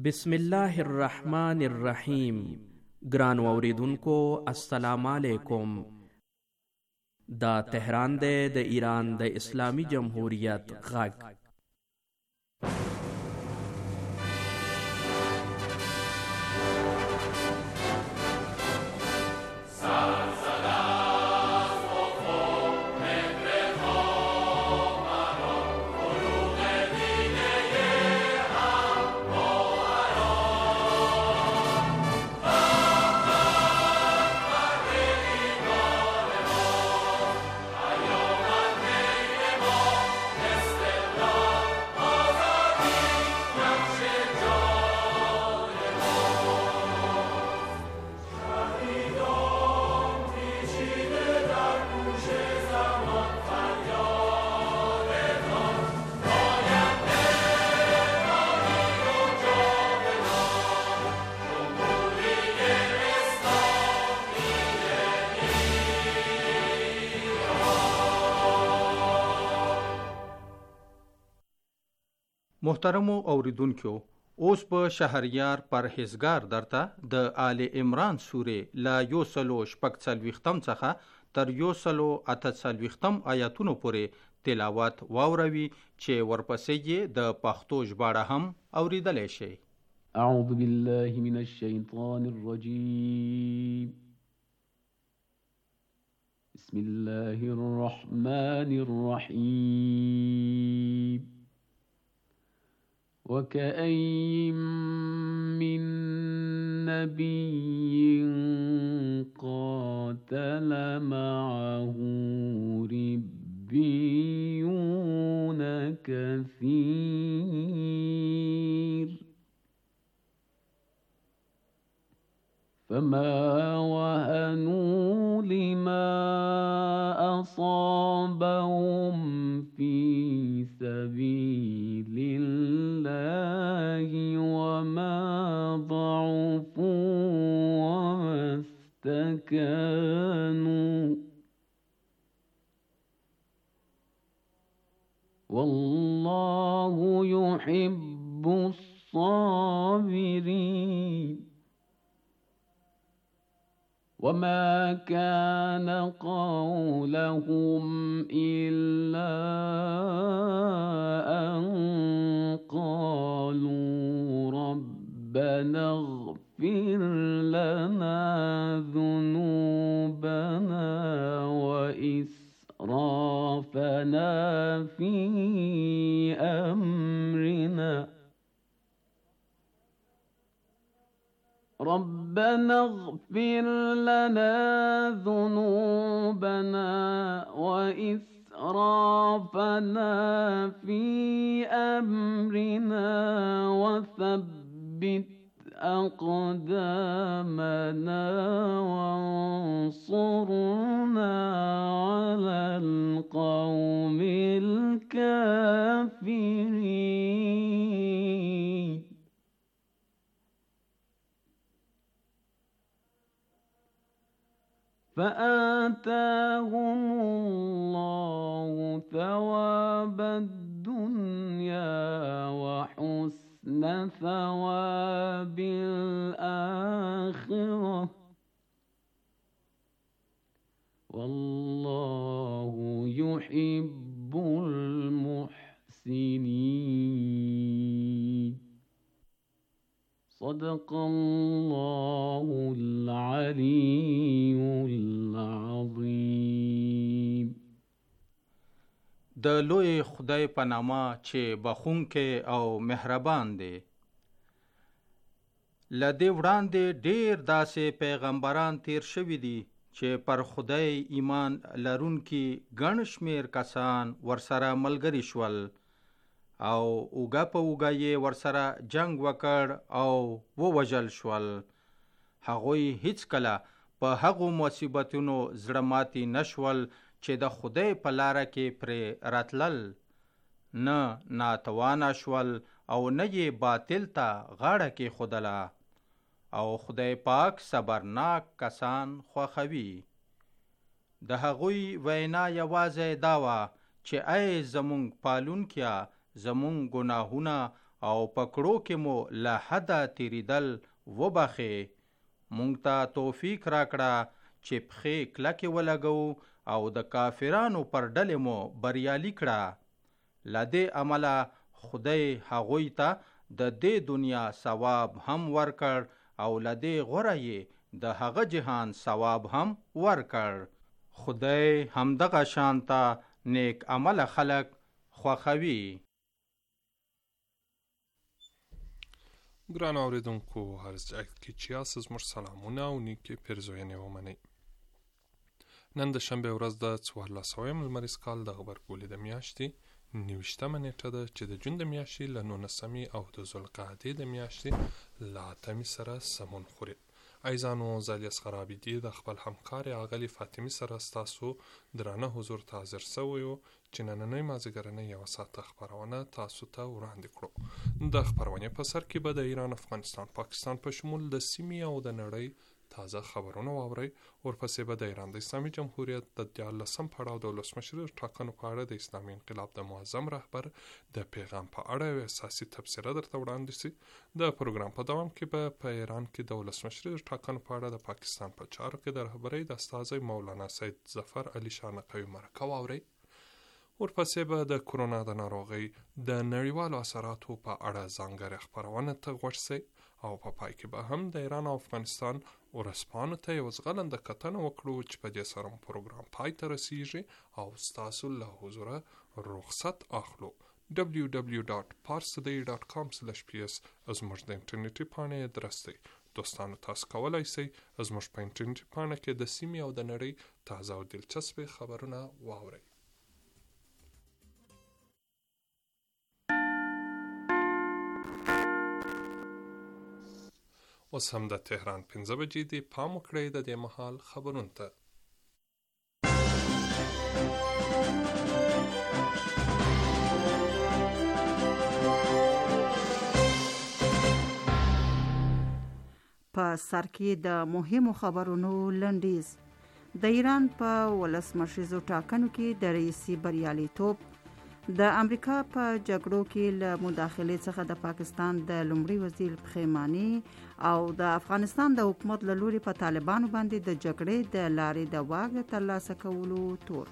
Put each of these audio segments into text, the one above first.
بسم الله الرحمن الرحیم. ګرانو اوریدونکو السلام علیکم. دا تهران دی د ایران د اسلامی جمهوریت غږ. محترمو اوریدونکو، اوس په شهریار پرهیزګار درته د آل عمران سورې لا 146 څخه تر 148 آیاتونو پورې تلاوت واوروي چې ورپسې یې د پښتو ژباړه هم اوریدلی شي. اعوذ بالله من الشیطان الرجیم. بسم الله الرحمن الرحیم. وكأين من نبي قاتل معه ربيون كثير فما وهنوا لما أصابهم في سبيل الله وما ضعفوا وما استكانوا والله يحب الصابرين. وما كان قولهم إلا أن قالوا ربنا اغفر لنا ذنوبنا وإسرافنا في أمرنا ربنا اغفر لنا ذنوبنا وإسرافنا في أمرنا وثبت أقدامنا وانصرنا على القوم الكافرين. فآتاهم الله ثواب الدنيا وحسن ثواب الآخرة والله يحب المحسنين. صدق الله العلي العظيم. د لوی خدای په نامه چې بخښونکی او مهربان دی. له دې وړاندې ډېر داسې پیغمبران تیر شوي دي چې پر خدای ایمان لرونکي ګڼ شمېر کسان ورسره ملګري شول او اوږه په اوږه یې ورسره جنگ وکړ او ووژل شول. هغوی هیڅکله په هغو مصیبتونو زړه ماتي نشول چې د خدای په لاره کې پرې راتلل، نه ناتوانه شول او نه یې باطل ته غاړه کېښودله. او خدای پاک صبرناک کسان خوښوي. د هغوی وینا یوازې دا وه چې ای زمونږ پالونکیا، زمونږ گناهونه او پکړو کې مو له حده تیریدل وبخې. مونږ ته توفیق راکړه چې پښې کلکې ولګو او د کافرانو پر ډلې مو بریالي کړه. له دې عمله خدای هغوی ته د دې دنیا ثواب هم ورکړ او له دې غوره یې د هغه جهان ثواب هم ورکړ. خدای همدغه شانته نیک عمل خلق خوښوي. ګران اوریدونکو هر ځای کې چې یاست زموږ سلامونه او نیکې پیرزوینې ومنئ. نن د شنبې ورځ د 1400 لمریز کال د غبرګولي د میاشتې 29مه نیټه ده چې د جون د میاشتې له 19مې او د ذوالقعدې د میاشتې له 8مې سره سمون خوري. عزیزانو زه الیاس غرابي د خپل همکارې اغلې فاطمې سره ستاسو درانه حضور ته حاضر سوی یو چې نننۍ مازدیګرنۍ یوه ساعته خپرونه تاسو ته وړاندې کړو. د خپرونې په سر کې به د ایران، افغانستان، پاکستان په شمول د سیمې او د نړۍ تازه خبرونه واورئ. ورپسې به د ایران د اسلامي جمهوریت د 14 پړاو د ولسمشر ټاکنو په اړه د اسلامي انقلاب د معظم رهبر د پیغام په اړه یو اساسي تبصره درته وړاندې شي. د پروګرام په دوام کې به په ایران کې د ولسمشر ټاکنو په اړه د پاکستان په چارو کې د رهبرۍ د استازي مولانا سید ظفر علي شاه نقوي مرکه واورئ. ورپسې به د کرونا د ناروغۍ د نړیوالو اثراتو په اړه ځانګړې خپرونه ته غوږ شئ او په پای کې به هم د ایران او افغانستان ورسپانو ته یو ځغلنده کتنه وکړو چې په دې سره پروګرام پای ته رسیږي او ستاسو له حضوره رخصت اخلو. www.parstoday.com/ps زموږ د انټرنیټي پاڼې ادرس دی. دوستانو تاسو کولی شئ زموږ په انټرنیټي پاڼه کې د سیمې او د نړۍ تازه او دلچسپې خبرونه واورئ. اوس هم د تهران 5 بجې دي. پام وکړئ د دې مهال خبرونو ته. په سر کې د مهمو خبرونو لنډیز. د ایران په ولسمشریزو ټاکنو کې د رئیسي بریالیتوب، د امریکا په جګړو کې له مداخلې څخه د پاکستان د لومړي وزیر پښیماني او د افغانستان د حکومت له لوري په طالبانو باندې د جګړې د لارې د واک ترلاسه کولو تور.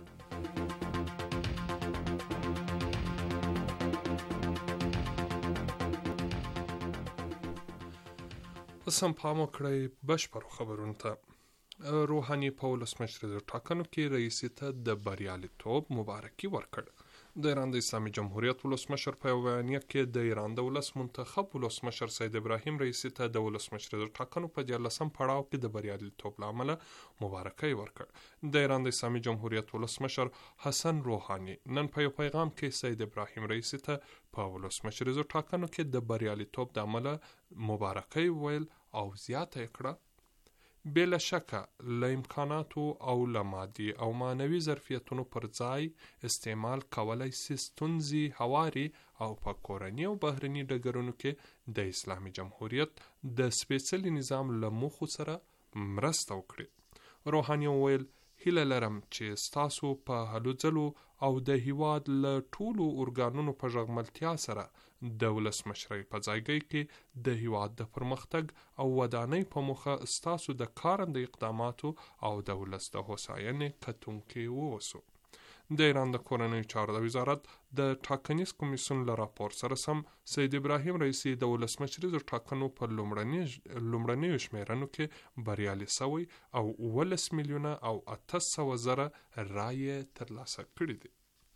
سم پام وکړئ بشپړو خبرونو ته. روحاني په ولسمشریزو ټاکنو کې رئیسي ته د بریالیتوب مبارکي ورکړ. د ایران د اسلامي جمهوریت ولسمشر په یو بیانیه کې د ایران د ولس منتخب ولسمشر سید ابراهیم رئیسي ته د ولسمشریزو ټاکنو په 14 پړاو کې د بریالیتوب له امله مبارکي ورکړ. د ایران د اسلامي جمهوریت ولسمشر حسن روحاني نن په یو پیغام کې سید ابراهیم رئیسي ته په ولسمشریزو ټاکنو کې د بریالیتوب د امله مبارکي ویل او زیاته کړه. بلا شکه له امکاناتو او له مادي او معنوي ظرفیتونو پر ځای استعمال کولای شي ستونزې هواري او په کورني او بهرني ډګرونو کې د اسلامي جمهوریت د سپېڅلي نظام له موخو سره مرسته وکړي. روحاني وویل هیله لرم چې ستاسو په هلو ځلو او د هیواد له ټولو ارګانونو په ژغملتیا سره د ولسمشرۍ په ځایګۍ کې د هیواد د پرمختګ او ودانۍ په موخه ستاسو د کارنده اقداماتو او د ولس د هوساینې کتونکي ووسو. د ایران د کورنیو چارو د وزارت د ټاکنیز کمیسیون له راپور سره سم سید ابراهیم رئیسي د ولسمشریزو ټاکنو په لومړنیو شمیرنو کې بریالي سوی او 19 میلیونه او 800 زره رایې ترلاسه کړي دي.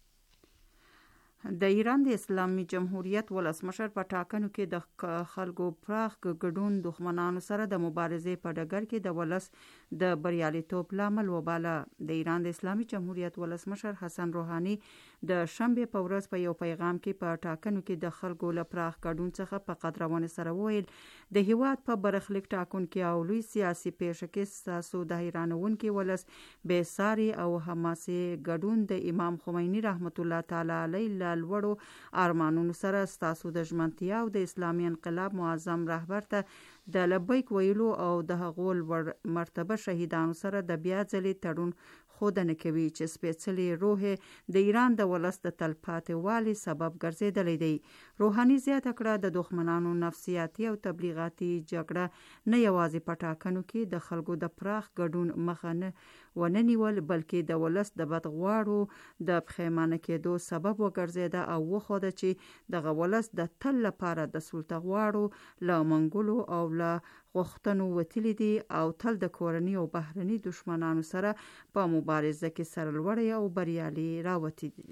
د ایران د اسلامي جمهوریت ولسمشر په ټاکنو کې د خلکو پراخ ګډون دښمنانو سره د مبارزې په ډګر کې د ولس د بریالیتوب لامل وباله. د ایران د اسلامي جمهوریت ولسمشر حسن روحاني د شنبې په ورځ په یو پیغام کې په ټاکنو کې د خلکو له پراخ ګډون څخه په قدرونه سره ویل د هیواد په برخلیک ټاکنو کې او لوی سیاسي پیښه کې تاسو د حیرانونکي ولس بې ساري او حماسي ګډون د امام خمیني رحمت الله تعالی علیه لوړو ارمانونو سره ستاسو د ژمنتیا او د اسلامي انقلاب معظم رهبر ته د لبیک ویلو او د هغو لوړ مرتبه شهیدانو سره د بیا ځلې تړون ښودنه کوي چې سپېڅلې روح د ایران د ولس د تلپاتې والي سبب ګرځېدلی دی. روحاني زیاته کړه د دښمنانو نفسیاتي او تبلیغاتي جګړه نه یوازې په ټاکنو کې د خلکو د پراخ ګډون مخه نه ونه نیول، بلکې د ولس د بدغواړو د پښیمانه کېدو سبب وګرځېده او وښوده چې دغه ولس د تل لپاره د سلطه غواړو له منګولو او له غوښتنو وتلی دي او تل د کورني او بهرني دشمنانو سره په مبارزه کې سرلوړی او بریالي راوتی دي.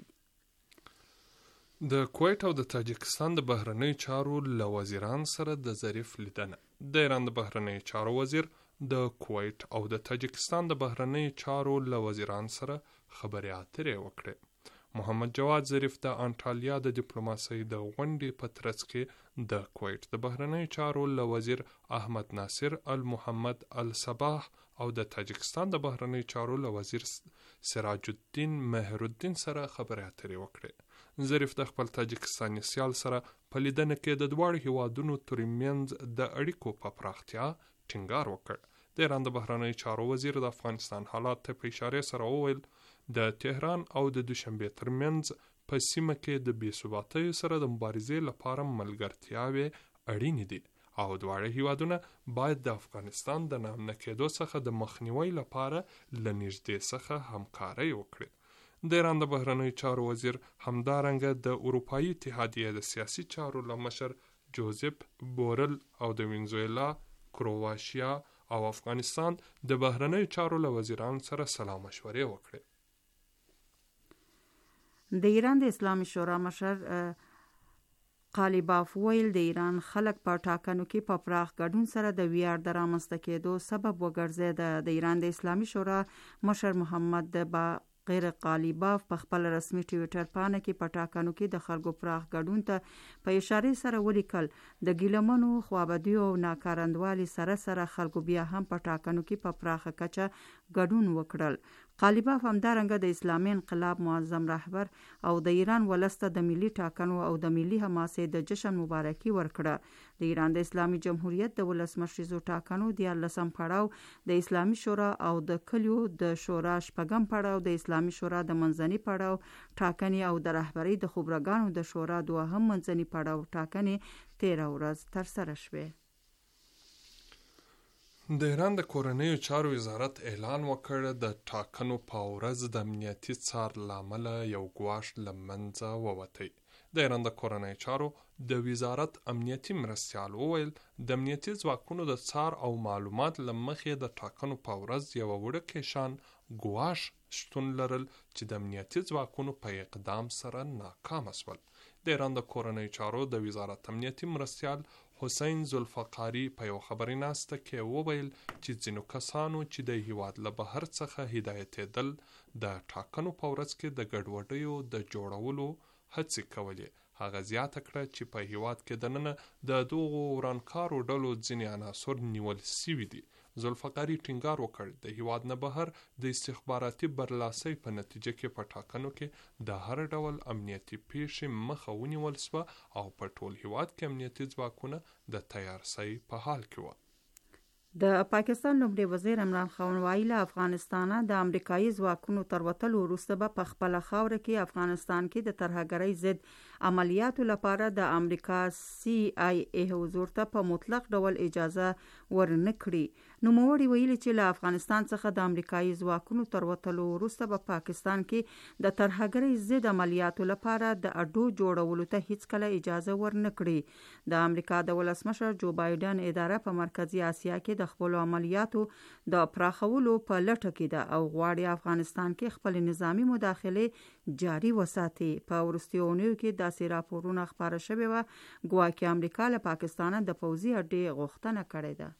د کویت او د تاجکستان د بهرنیو چارو له وزیران سره د ظریف لیدنه. د ایران د بهرنیو چارو وزیر د کویت او د تاجکستان د بهرنیو چارو له وزیران سره خبرې اترې وکړې. محمد جواد ظریف د انټالیا د ډیپلوماسۍ د غونډې په ترڅ کې د کویت د بهرنیو چارو له وزیر احمد ناصر المحمد الصباح او د تاجکستان د بهرنیو چارو له وزیر سراج الدین مهرالدین سره خبرې اترې وکړې. ظریف د خپل تاجکستاني سیال سره په لیدنه کې د دواړو هیوادونو ترمنځ د اړیکو په پراختیا ټینګار وکړ. د ایران د بهرنیو چارو وزیر د افغانستان حالات ته په اشاره سره وویل د تهران او د دوشنبه ترمنځ په سیمه کې د بې ثباتۍ سره د مبارزې لپاره ملګرتیاوې اړینې دي او دواړه هیوادونه باید د افغانستان د نامنه کېدو څخه د مخنیوي لپاره له نږدې څخه همکاري وکړي. د ایران د بهرنیو چارو وزیر همدارنګه د اروپایي اتحادیې د سیاسي چارو له مشر جوزپ بورل او د وینزویلا، کرواشیا او افغانستان د بهرنیو چارو له وزیرانو سره سلا مشورې وکړي. د ایران د اسلامي شورا مشر قالیباف ویل د ایران خلک په ټاکنو کې په پراخ ګډون سره د ویاړ د رامنځته کېدو سبب وګرځېده. د ایران د اسلامي شورا مشر محمد باقر قالیباف په خپل رسمي ټویټر پاڼه کې په ټاکنو کې د خلکو پراخ ګډون ته په اشاره سره ولیکل د ګیلمنو خوابدیو او ناکارندوالي سره خلکو بیا هم په ټاکنو کې په پراخه کچه ګډون وکړل. قالیباف همدارنګه د اسلامي انقلاب معظم رهبر او د ایران ولس ته د ملي ټاکنو او د ملي حماسې د جشن مبارکي ورکړه. د ایران د اسلامي جمهوریت د ولسمشریزو ټاکنو د 14م پړاو د اسلامي شورا او د کلیو د شورا 8م پړاو د اسلامي شورا د منځني پړاو ټاکنې او د رهبرۍ د خبرګانو د شورا 2م منځني پړاو ټاکنې 13 ورځ ترسره شوې. د ایران د کورنیو چارو وزارت اعلان وکړ د ټاکنو په ورځ د امنیتي څار له امله یو ګواښ له منځه ووتی. د ایران د کورنیو چارو د وزارت امنیتي مرستیال وویل د امنیتي ځواکونو د څار او معلومات له مخې د ټاکنو په ورځ یو وړوکی شان ګواښ شتون لرل چې د امنیتي ځواکونو په اقدام سره ناکامه شول. د ایران د کورنیو چارو د وزارت امنیتي مرستیال حسین ذوالفقاري په یو خبري ناسته کې وویل چې ځینو کسانو چې د هیواد له بهر څخه هدایتېدل د ټاکنو په ورځ کې د ګډوډیو د جوړولو هڅې کولې. هغه زیاته کړه چې په هیواد کې دننه د دغو ورانکارو ډلو ځینې عناصر نیول سوي دي. ذوالفقاري ټینګار وکړ د هیواد نه بهر د استخباراتي برلاسۍ په نتیجه کې په ټاکنو کې د هر ډول امنیتي پیښې مخه ونیول شوه او په ټول هیواد کې امنیتي ځواکونه د تیارسۍ په حال کې وو. د پاکستان لومړي وزیر عمران خان وایي له افغانستانه د امریکایي ځواکونو تر وتلو وروسته به په خپله خاوره کې افغانستان کې د ترهګرۍ ضد عملیاتو لپاره د امریکا CIA حضور ته په مطلق ډول اجازه ورنه کړي. نوموړي ویلي چې له افغانستان څخه د امریکایي ځواکونو تر وتلو وروسته به پاکستان کې د ترهګرۍ ضد عملیاتو لپاره د اډو جوړولو ته هیڅکله اجازه ورنه کړي. د امریکا د ولسمشر جو بایدن اداره په مرکزی اسیا کې د خپل عملیاتو د پراخولو په لټه کې ده او غواړي افغانستان کې خپل نظامی مداخله جاری وساتي. په وروستیو اونیو کې داسې راپورونه خپاره شوي وو ګواکې امریکا له پاکستانه د پوځي اډې غوښتنه کړې ده.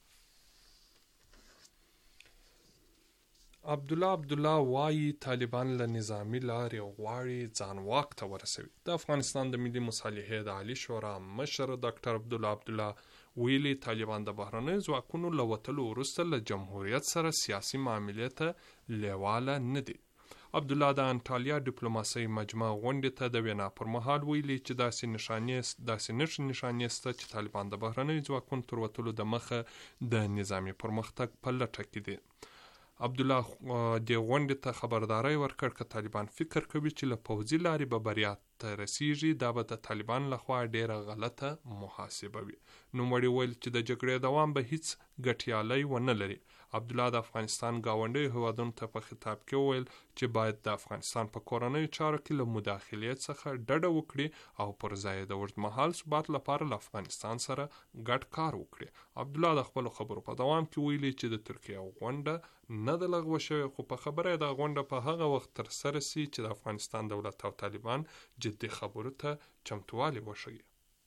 عبدالله وایي طالبان له نظامی لارې غواړي ځان واک ته ورسوي. د افغانستان د ملي مصالحې د عالی شورا مشر ډاکټر عبدالله ویلي طالبان د بهرنیو ځواکونو له وتلو وروسته له جمهوریت سره سیاسي معاملې ته لیواله نه دي. عبدالله د انټالیا ډیپلوماسۍ مجمع غونډې ته د وینا پر مهال ویلي چې داسې نښانې شته چې طالبان د بهرنیو ځواکونو تر وتلو د مخه د نظامي پرمختګ په لټه کې دي. عبدالله دې غونډې ته خبرداری ورکړ که طالبان فکر کوي چې له پوځي لارې به بریا ته رسیږي دا به د طالبان لخوا ډیره غلطه محاسبه وي. نوموړي ویل چې د جګړې دوام به هیڅ ګټیالی ونه لري. عبدالله د افغانستان ګاونډیو هیوادونو ته په خطاب کې وویل چې باید د افغانستان په کورنیو چارو کې له مداخلې څخه ډډه وکړي او پر ځای د اوږدمهال ثبات لپاره له افغانستان سره ګډ کار وکړي. عبدالله د خپلو خبرو په دوام کې ویلي چې د ترکیې غونډه نه ده لغوه شوې، خو په خبره د غونډه په هغه وخت ترسره سي چې د افغانستان دولت او طالبان جدي خبرو ته چمتووالی وښيي.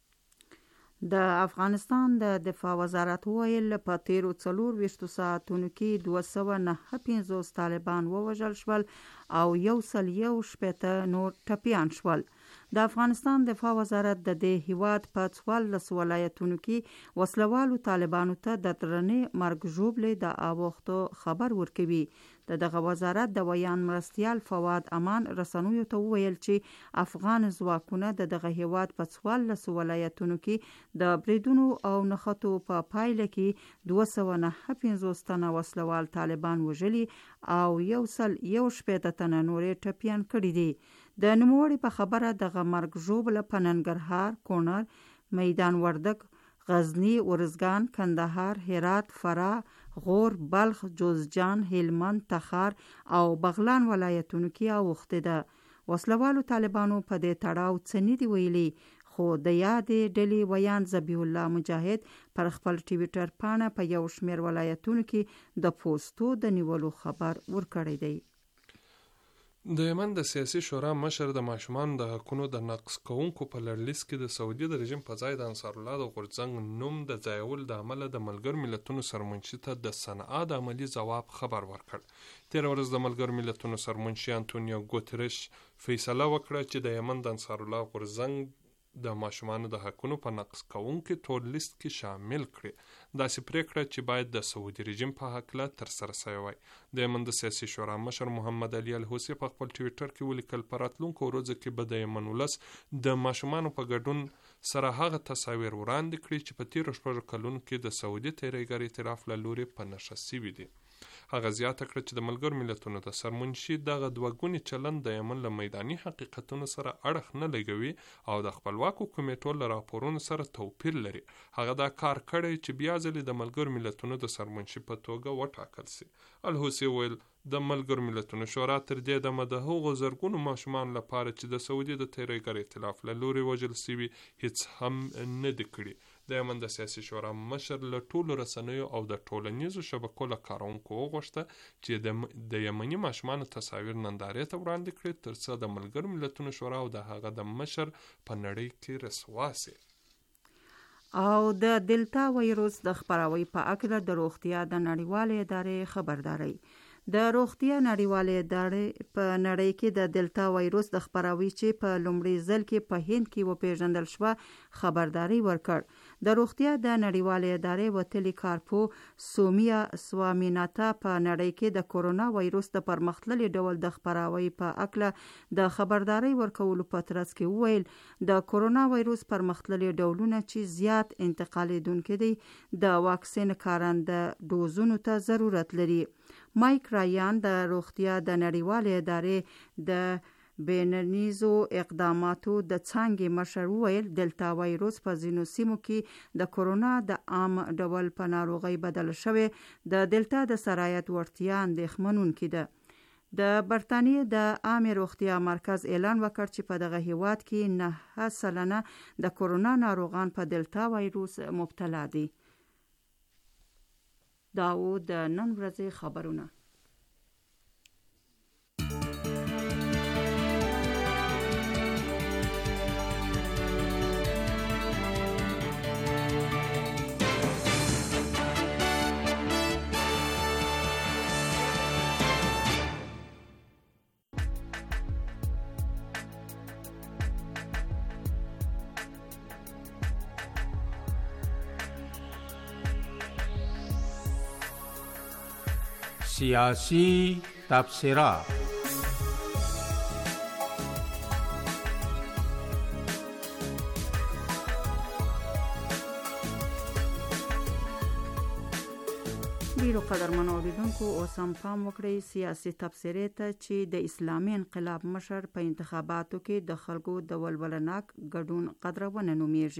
د افغانستان د دفاع وزارت وویل په تیرو 24 ساعتونو کې 259 طالبان ووژل شول او 160 نور ټپیان شول. د افغانستان دفاع وزارت د دې هیواد په 14 ولایتونو کې وسلوالو طالبانو ته د درنې مرګ ژوبلې د اوښتو خبر ورکوي. دغه وزارت د ویان مرستیال فواد امان رسنویو ته وویل چې افغان ځواکونه دغه هیواد په 14 ولایتونو کې د بریدونو او نښتو په پایله کې 259 تنه وسلوال طالبان وژلي او 160 تنه نورې ټپیان کړي دي. د نوموړي په خبره دغه مرګ ژوبله په ننګرهار، کونړ، میدان وردګ، غزنی، ارزګان، کندهار، هرات، فراه، غور، بلخ، جوزجان، هلمند، تخار او بغلان ولایتونو کې اوښتې ده. وسلوالو طالبانو په دې تړاو څه نه دي ویلي، خو د یادې ډلې ویان ذبیح الله مجاهد پر خپل ټویټر پاڼه په یو شمېر ولایتونو کې د پوستو د نیولو خبر ورکړی دی. د یمن د سیاسي شورا مشر د ماشومان د حقونو د نقض کوونکو په لړلیست کې د سعودي د رژیم په ځای د انصار الله د غورځنګ نوم د ځایول د عمله د ملګرو ملتونو سرمنشي ته د صنعا د عملی ځواب خبر ورکړ. تیر ورځ د ملګرو ملتونو سرمنشي انټونیو ګوتریش فیصله وکړه چې د یمن د انصار الله غورځنګ د ماشومانو د حقونو په نقض کوونکو ټول لیست کې شامل کړي. داسې پریکړه چې باید د سعودي رژیم په هکله ترسره شوی وای. د یمن د سیاسي شورا مشر محمد علي الحوثي په خپل ټویټر کې ولیکل په راتلونکو ورځو کې به د یمن ولس د ماشومانو په ګډون سره هغه تصاویر وړاندې کړي چې په تیرو 6 کلونو کې د سعودي تیریګر ائتلاف له لوري په نښه شوي دي. هغه زیاته کړه چې د ملګرو ملتونو د سرمنشي دغه دوه چلند د یمن له میداني حقیقتونو سره اړخ نه لګوي او د خپلواکو کمیټو له راپورونو سره توپیر لري. هغه دا کار کړی چې بیا ځلې د ملګرو ملتونو د سرمنشي په توګه وټاکل سي. الحوثي ویل د ملګرو ملتونو شورا تر دې دمه د هغو زرګونو ماشومان لپاره چې د سعودي د تیریګر ائتلاف له لوري وژل سوي هیڅ هم نه دي کړي. د یمن د سیاسي شورا مشر له ټولو رسنیو او د ټولنیزو شبکو له کارونکو وغوښته چې د یمني ماشومانو تصاویر نندارې ته وړاندې کړي ترڅو د ملګرو ملتونو شورا او د هغه د مشر په نړۍ کې رسوا سي. او د دلتا وایروس د خپراوي په اړه د روغتیا د نړیوالې ادارې خبرداري. د روغتیا نړیوالې ادارې په نړۍ کې د دلتا وایروس د خپراوي چې په لومړي ځل کې په هند کې وپیژندل شو خبرداري ورکړ. د روغتیا د نړیوالې ادارې وتلي کارپو سومیا سوامیناتا په نړۍ کې د کورونا وایروس د پرمختللي ډول د خپراوي په اړه د خبرداري ورکولو په ترڅ کې وویل د کورونا وایروس پرمختللي ډولونه چې زیات انتقالیدونکي دي د واکسین کارنده ډوزونو ته ضرورت لري. مایک رایان د روغتیا د نړیوالې ادارې د بیننیزو اقداماتو د څانګې مشر وویل دلتا وایروس په ځینو سیمو کې د کورونا د عام ډول په ناروغۍ بدل شوی د دلتا د سرایت وړتیا اندېښمنونکې ده. د برتانیې د عامې روغتیا مرکز اعلان وکړ چې په دغه هیواد کې 9% د کورونا ناروغان په دلتا وایروس مبتلا دي. داو د نن ورځې خبرونه. سیاسی تبصره. ډیرو قدرمنو اوریدونکو اوس هم پام وکړئ سیاسي تبصرې ته چې د اسلامي انقلاب مشر په انتخاباتو کې د خلکو د ولولناک ګډون قدرونه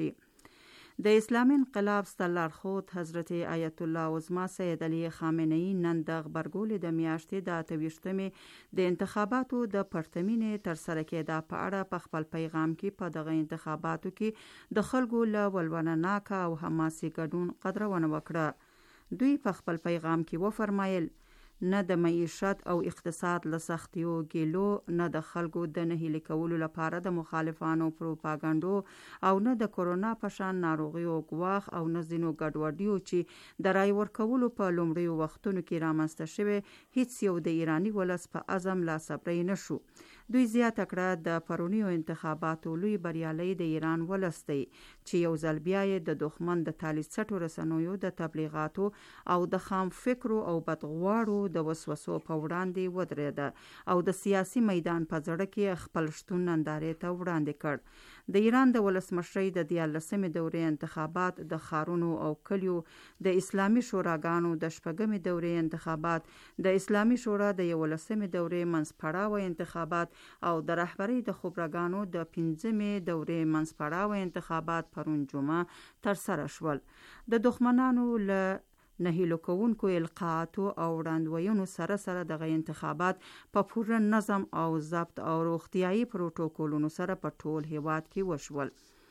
نومیږي. د اسلامي انقلاب ستر لارښود حضرت آیت الله عظما سید علی خامنه‌ای نن د غبرګولې د میاشتې د 28مې د انتخاباتو د پرتمینې ترسره کېدا په اړه په خپل پیغام کې په دغه انتخاباتو کې د خلکو له ولولناک او حماسي ګډون قدرونه وکړه. دوی په خپل پیغام کې وفرمایل نه د معیشت او اقتصاد له سختیو ګیلو، نه د خلکو د نه هیلې کولو لپاره د مخالفانو پروپاګانډو او نه د کورونا په شان ناروغیو ګواښ او نه ځینو ګډوډیو چې د رای ورکولو په لومړیو وختونو کې رامنځته شوې هیڅ یو د ایرانی ولس په عزم لا صبري نشو. دوی زیاته کړه د پرونیو انتخاباتو لوی بریالی د ایران ولس دی چې یو ځل بیا یې د دښمن د تالیسټو رسنیو د تبلیغاتو او د خام فکرو او بدغواړو د وسوسو په وړاندې ودرېده او د سیاسي میدان په زړه کې خپل شتون نندارې ته وړاندې کړ. د ایران د ولسمشرۍ د 14مې دورې انتخابات، د ښارونو او کلیو د اسلامي شوراګانو د 6مې دورې انتخابات، د اسلامي شورا د 11مې دورې منځپړاوه انتخابات او د رهبرۍ د خبرګانو د 15مې دورې منځپړاوه انتخابات پرون جمعه ترسره شول. د دښمنانو له نهیلو کوونکو القاعاتو او وړاندوینو سره سره دغه انتخابات په پوره نظم او ضبط او روغتیايي پروتوکولونو سره په ټول هیواد کې وشول.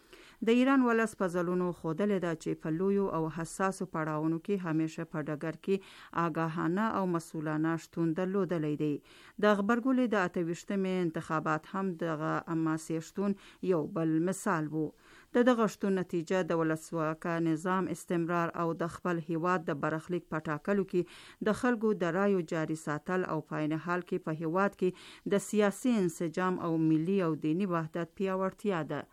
د ایران ولس په ځلونو ښودلې ده چې په لویو او حساسو پړاوونو کې همیشه په ډګر کې آګاهانه او مسؤلانه شتون درلودلی دی. د غبرګولې د 28مې انتخابات هم دغه حماسي شتون یو بل مثال وو. د دغه شتون نتیجه د ولسواکه نظام استمرار او د خپل هیواد د برخلیک په ټاکلو کې د خلکو د رایو جاري ساتل او په عین حال کې په هیواد کې د سیاسي انسجام او ملي او دینی وحدت پیاوړتیا ده.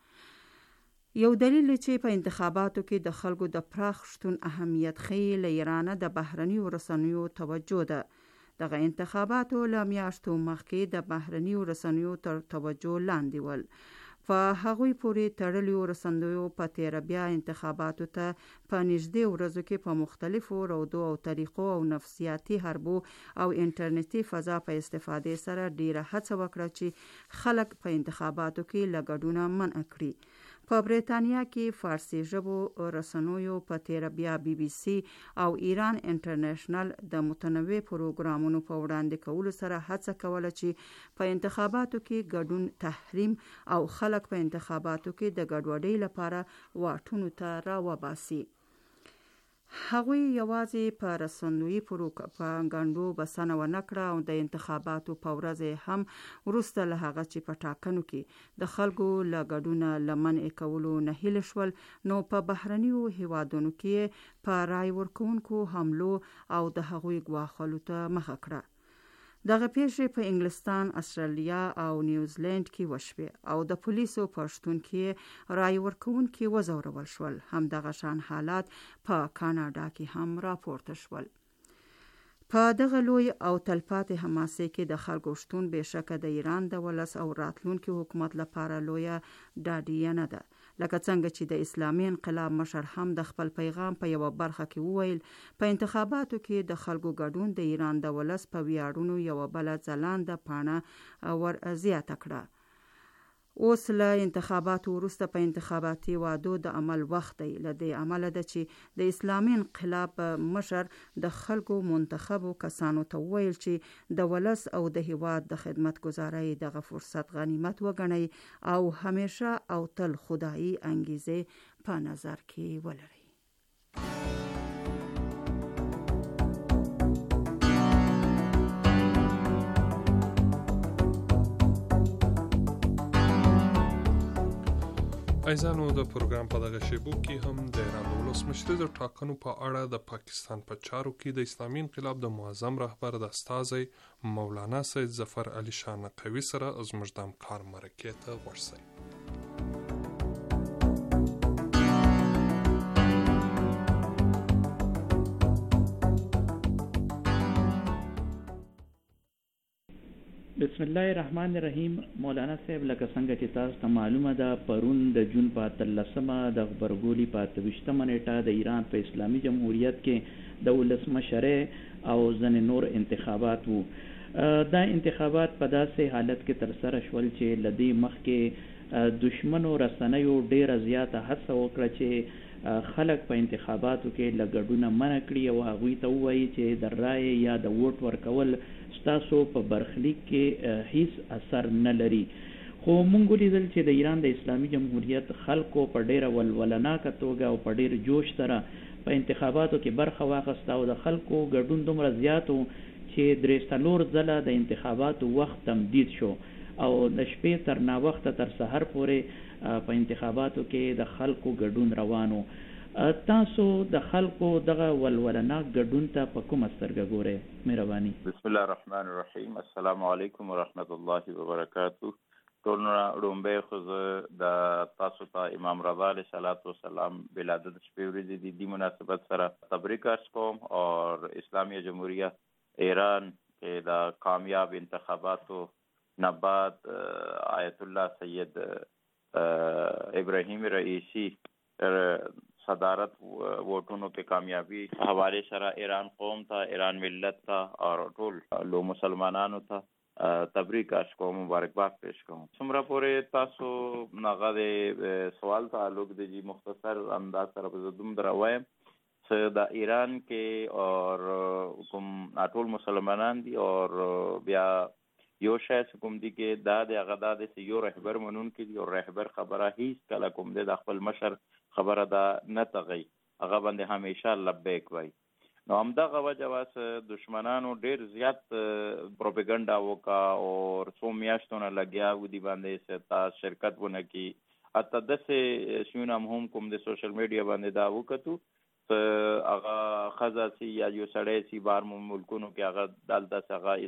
یو دلیل چې په انتخاباتو کې د خلکو د پراخ شتون اهمیت ښیي له ایرانه د بهرنیو رسنیو توجه ده. دغه انتخاباتو له میاشتو مخکې د بهرنیو رسنیو تر توجه لاندې ول. په هغوی پورې تړلیو رسنیو په تیره بیا انتخاباتو ته په نږدې ورځو کې په مختلفو رودو او طریقو او نفسیاتي حربو او انټرنیټي فضا په استفادې سره ډیره هڅه وکړه چې خلک په انتخاباتو کې له ګډونه منع کړي. په بریتانیا کې فارسی ژبو رسنیو په تیره بیا BBC او ایران انټرنیشنل د متنوع پروګرامونو په وړاندې کولو سره هڅه کوله چې په انتخاباتو کې ګډون تحریم او خلک په انتخاباتو کې د ګډوډۍ لپاره واټونو ته راوباسي. هغوی یوازې په رسنوي پروپاګانډو بسنه ونه کړه او د انتخاباتو په ورځ هم وروسته له هغه چې په ټاکنو کې د خلکو له ګډونه له منع کولو نهیله شول، نو په بهرنیو هیوادونو کې په رای ورکوونکو حملو او د هغوی ګواښلو ته مخه کړه. دغه پیښې په انګلستان، استرالیا او نیوزیلند کې وشوې او د پولیسو په شتون کې رای ورکوونکي وځورول شول. همدغه شان حالات په کاناډا کې هم راپورته شول. په دغه لوی او تلپاتې حماسې کې د خلکو شتون بېشکه د ایران د ولس او راتلونکي حکومت لپاره لویه ډاډیه نه ده. لکه څنګه چې د اسلامي انقلاب مشر هم د خپل پیغام په یوه برخه کې وویل، په انتخاباتو کې د خلکو ګډون د ایران د ولس په ویاړونو یوه بله ځلانده پاڼه ور زیاته کړه. اوس له انتخاباتو وروسته په انتخاباتي وعدو د عمل وخت دی. له دې امله ده چې د اسلامي انقلاب مشر د خلکو منتخبو کسانو ته وویل چې د ولس او د هیواد د خدمت گزارۍ دغه فرصت غنیمت وګڼئ او همیشه او تل خدایي انګیزې په نظر کې ولرئ. ایزانو د پروګرام په دغه شیبو کې هم د ایران د ولسمشرۍ د ټاکنو په اړه د پاکستان په چارو کې د اسلامي انقلاب د معظم رهبر د استازي مولانا سید ظفر علي شاه نقوي سره زموږ د همکار مرکې ته غوږ شئ. بسم الله الرحمن الرحیم. مولانا صاحب لکه څنګه چې تاسو ته معلومه ده، پرون د جون په 13مه د غبرګولي په 28مه نیټه د ایران په اسلامي جمهوریت کې د ولسمشرۍ او ځینې نور انتخابات وو. دا انتخابات په داسې حالت کې ترسره شول چې له دې مخکې دشمنو رسنیو ډیره زیاته هڅه وکړه چې خلک په انتخاباتو کې له ګډونه منع کړي او هغوی ته ووایي چې د رایې یا د ووټ ورکول ستاسو په برخلیک کې هیڅ اثر نه لري. خو موږ ولیدل چې د ایران د اسلامي جمهوریت خلکو په ډیره ولولناکه توګه او په ډیر جوش سره په انتخاباتو کې برخه واخیسته او د خلکو ګډون دومره زیات و چې 3 ځله د انتخاباتو وخت تمدید شو او د شپې تر ناوخته تر سحر پورې په انتخاباتو کې د خلکو ګډون روانو. تاسو د خلکو دغه ولولناک ګډون ته په کومه سترګه ګورئ؟ مهرباني. بسم الله الرحمن الرحیم. السلام علیکم ورحمت الله وبرکاته. ټول ړومبی خو زه د تاسو ته امام رضا علیه صلات وسلام ولادت شپې ورځې د دې مناسبت سره تبریک عرض کوم اور اسلامی جمهوریه ایران کې د کامیاب انتخاباتو نه بعد آیت الله سید ابراهیم رئیسی صدارت ووټونو کې کامیابی حواله سره ایران قوم ته، ایران ملت ته اور ټول لو مسلمانانو ته تبریک عرض کوم، مبارکباد پیش کوم. څومره پورې تاسو نغه د سوال تعلق دی مختصر انداز سره په دوم دراوایم چې د ایران کې اور کوم ټول مسلمانان دي اور بیا یو شای کوم دی کې دا د هغه د یو رهبر منون کې دی او رهبر خبره هیڅ کله کوم دی د خپل مشر خبره دا نه تغي هغه باندې همیشه لبیک وای. نو همدغه وجه واس دشمنانو ډیر زیات پروپاګاندا وکا او څو میاشتونه لګیا و دی باندې ستا شرکت ونه کی اته دسه شونه هم کوم د سوشل میډیا باندې دا وکړو هغه خزاسي یا یو سړی سی بار ملکونو کې هغه دالته څنګه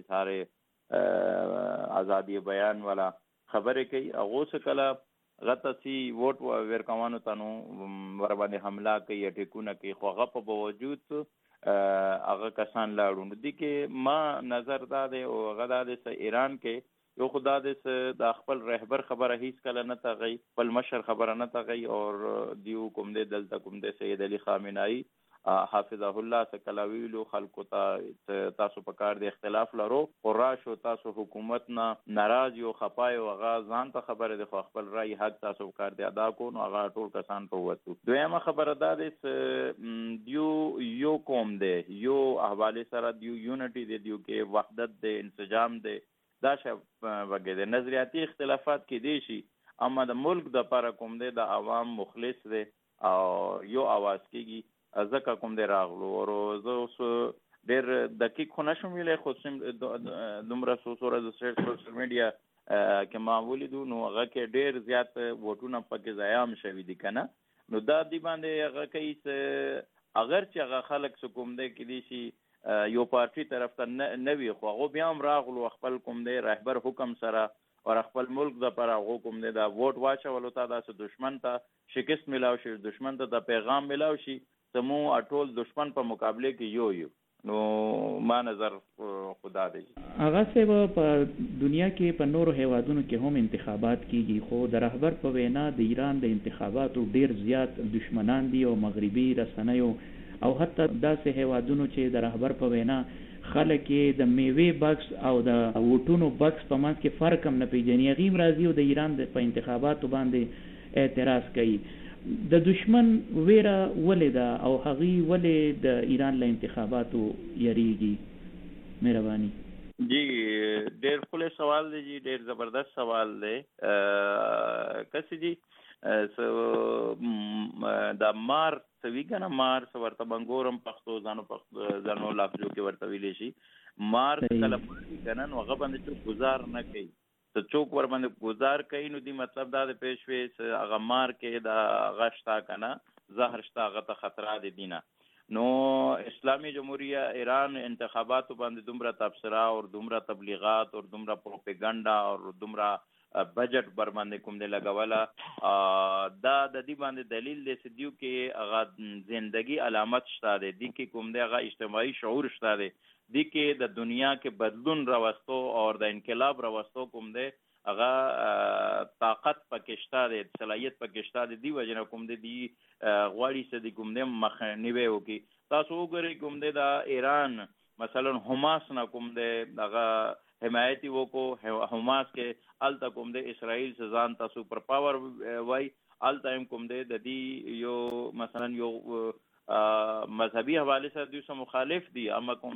اظهار ازادي بیان والا خبره کوي. هغه څه کله غته سی ووټ ورکوانو تنو ور باندې حمله کوي ټیکونه کوي خو هغه په باوجود هغه کسان لاړو دي کې ما نظر دا دی او هغه دا دی چې ایران کې یو خدا دې د خپل رهبر خبره هیڅ کله نه تغي، خپل مشر خبره نه تغي اور دیو کوم دې دلته کوم دې سید علي خامنه‌ای حافظه الله سکلا ویلو خلکو ته تاسو په کار د اختلاف لرو او راشو تاسو حکومت نه ناراض یو خپای او غا ځان ته خبره د خپل رای حق تاسو کار دی ادا کو نو هغه ټول کسان په وته. دویمه خبره دا ده دیو یو قوم دی یو احواله سره دیو یونټی دی دیو کې وحدت دی انسجام دی دا ش وګړي نظریاتي اختلافات کې دي شي اما د ملک د لپاره کوم دی د عوام مخلص دی او یو आवाज کېږي ځکه کوم دی راغلو او زه اوس ډېر دقیق خو نشم ویلی خو دومره څو څوره د سوشل میډیا کې ما ولیدو نو هغه کې ډېر زیات ووټونه پکې ضایع هم شوي دي که نه. نو دا دی باندې هغه کوي چې اگر چې هغه خلک څه کوم دی کېدای شي یو پارټي طرف ته نه وي خو هغو بیا هم راغلو خپل کوم دی رهبر حکم سره اور خپل ملک د پر هغو کوم دی دا ووټ واچولو ته داسې دشمن ته شکست میلاو شي، دشمن ته د پیغام میلاو شي زمو ټول دشمن په مقابله کې یو نو ما نظر خدا دی. هغه څه په دنیا کې په نورو هیوادونو کې هم انتخابات کیږي خو د رهبر په وینا د ایران د انتخاباتو ډیر زیات دشمنان دي او مغربي رسنیو او حتی داسې هیوادونو چې د رهبر په وینا خلک د میوې بکس او د ووټونو بکس په منځ کې فرق هم نه پیژني هغې راځي او د ایران په انتخاباتو باندې اعتراض کوي. د دشمن ویره ولې ده او هغې ولې د ایران له انتخاباتو یریږي؟ مهرباني. جی ډېر ښکلی سوال دی جی، ډېر زبردست سوال دی. کسی جی دا مار سوي که نه مار ورته بنګورم پښتو ځانو لفظو کې ورته ویلی شي مار کله پړي که نه نو هغه باندې څوک ګزار نه کوي ته څوک ور باندې گزار کوي نو دی مطلب دا د پیش وی هغه مار کې دا هغه شته که نه زهر شته هغه ته خطرات دي نه. نو اسلامی جمهوریه ایران انتخاباتو باندې دومره تبصره او دومره تبلیغات او دومره پروپاګاندا او دومره بجټ بر باندې کوم دی لګوله دا د دې باندې دلیل دی چې دیو کې هغه زندگی علامت شته دی دی کې کوم دی هغه اجتماعي شعور شته دی دی کې د دنیا کې بدلون راوستو او د انقلاب راوستو کوم دی هغه طاقت پکشتا دی، صلاحیت پکشتا دی وجنه کوم دی غواړي چې د کوم د مخنیوي وکي. تاسو وګورئ کوم د ایران مثلا حماس نه کوم د هغه حمایتي وکړو، حماس کې الته کوم د اسرائیل ځان ته سپر پاور وای، الته هم کوم د دې یو مثلا یو مذهبي حواله سره دوی سره مخالف دي، اما کوم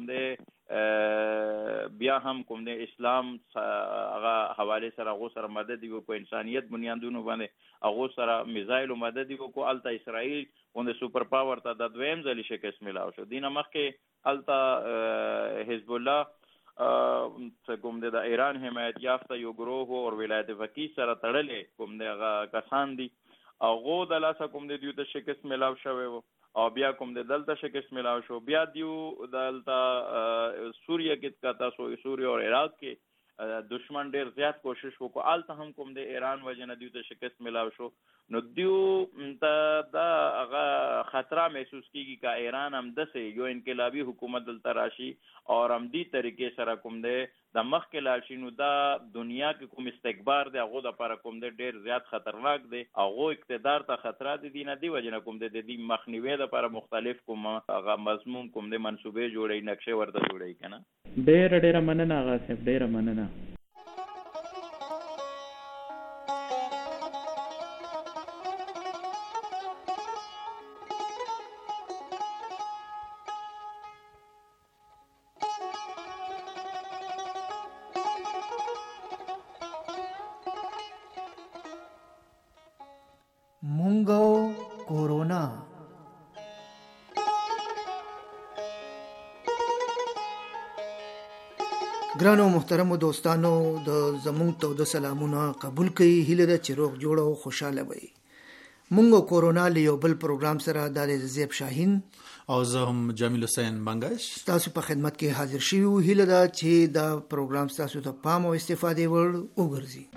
د بیا هم کوم د اسلام هغه حواله سره هغه سره مدد دی کو انسانیت بنیادونو باندې هغه سره میزایل مدد دی کو الته اسرائیل اون سپر پاور ته د دویم ځل شکست ملاو شو. دینه مخکې الته حزب الله کوم د ایران حمایت یافته یو گروه او ولایت فقیه سره تړلې کوم د کسان دي او غو د لاسه کوم د دیو ته شکست ملاو شوی او بیا کوم د دلته شکست ملاو شو، بیا دیو دلته سوریه کې تاسو سوریه او عراق کې دشمن ډیر زیات کوشش وکړ، الته هم کوم د ایران وجنه دیو ته شکست ملاو شو. نو دیو ته دا هغه خطر محسوس کیږي کا ایران هم دسه یو انقلابی حکومت دلته راشي او هم دې طریقې سره کوم د مخ کې لاړ شي، نو دا دنیا کې کوم استکبار دی هغه د لپاره کوم ډیر زیات خطرناک دی، هغه اقتدار ته خطرات دي نه دی وجنه کوم د دې مخنیوي د لپاره مختلف کوم هغه مضمون کوم د منسوبې جوړي نقشه ورته جوړي کنه. ډیر مننه هغه صاحب، ډیر مننه. مونږ کورونا ګرانو محترمو دوستانو د زمونږ ته د سلامونه قبول کړئ. هیله ده چې روغ جوړ او خوشاله وئ. مونږ کورونا له یو بل پروګرام سره د زیب شاهین او زه هم جمیل حسین منګش تاسو په خدمت کې حاضر شوو. هیله ده چې دا پروګرام تاسو ته پام او استفاده ور وګرځي.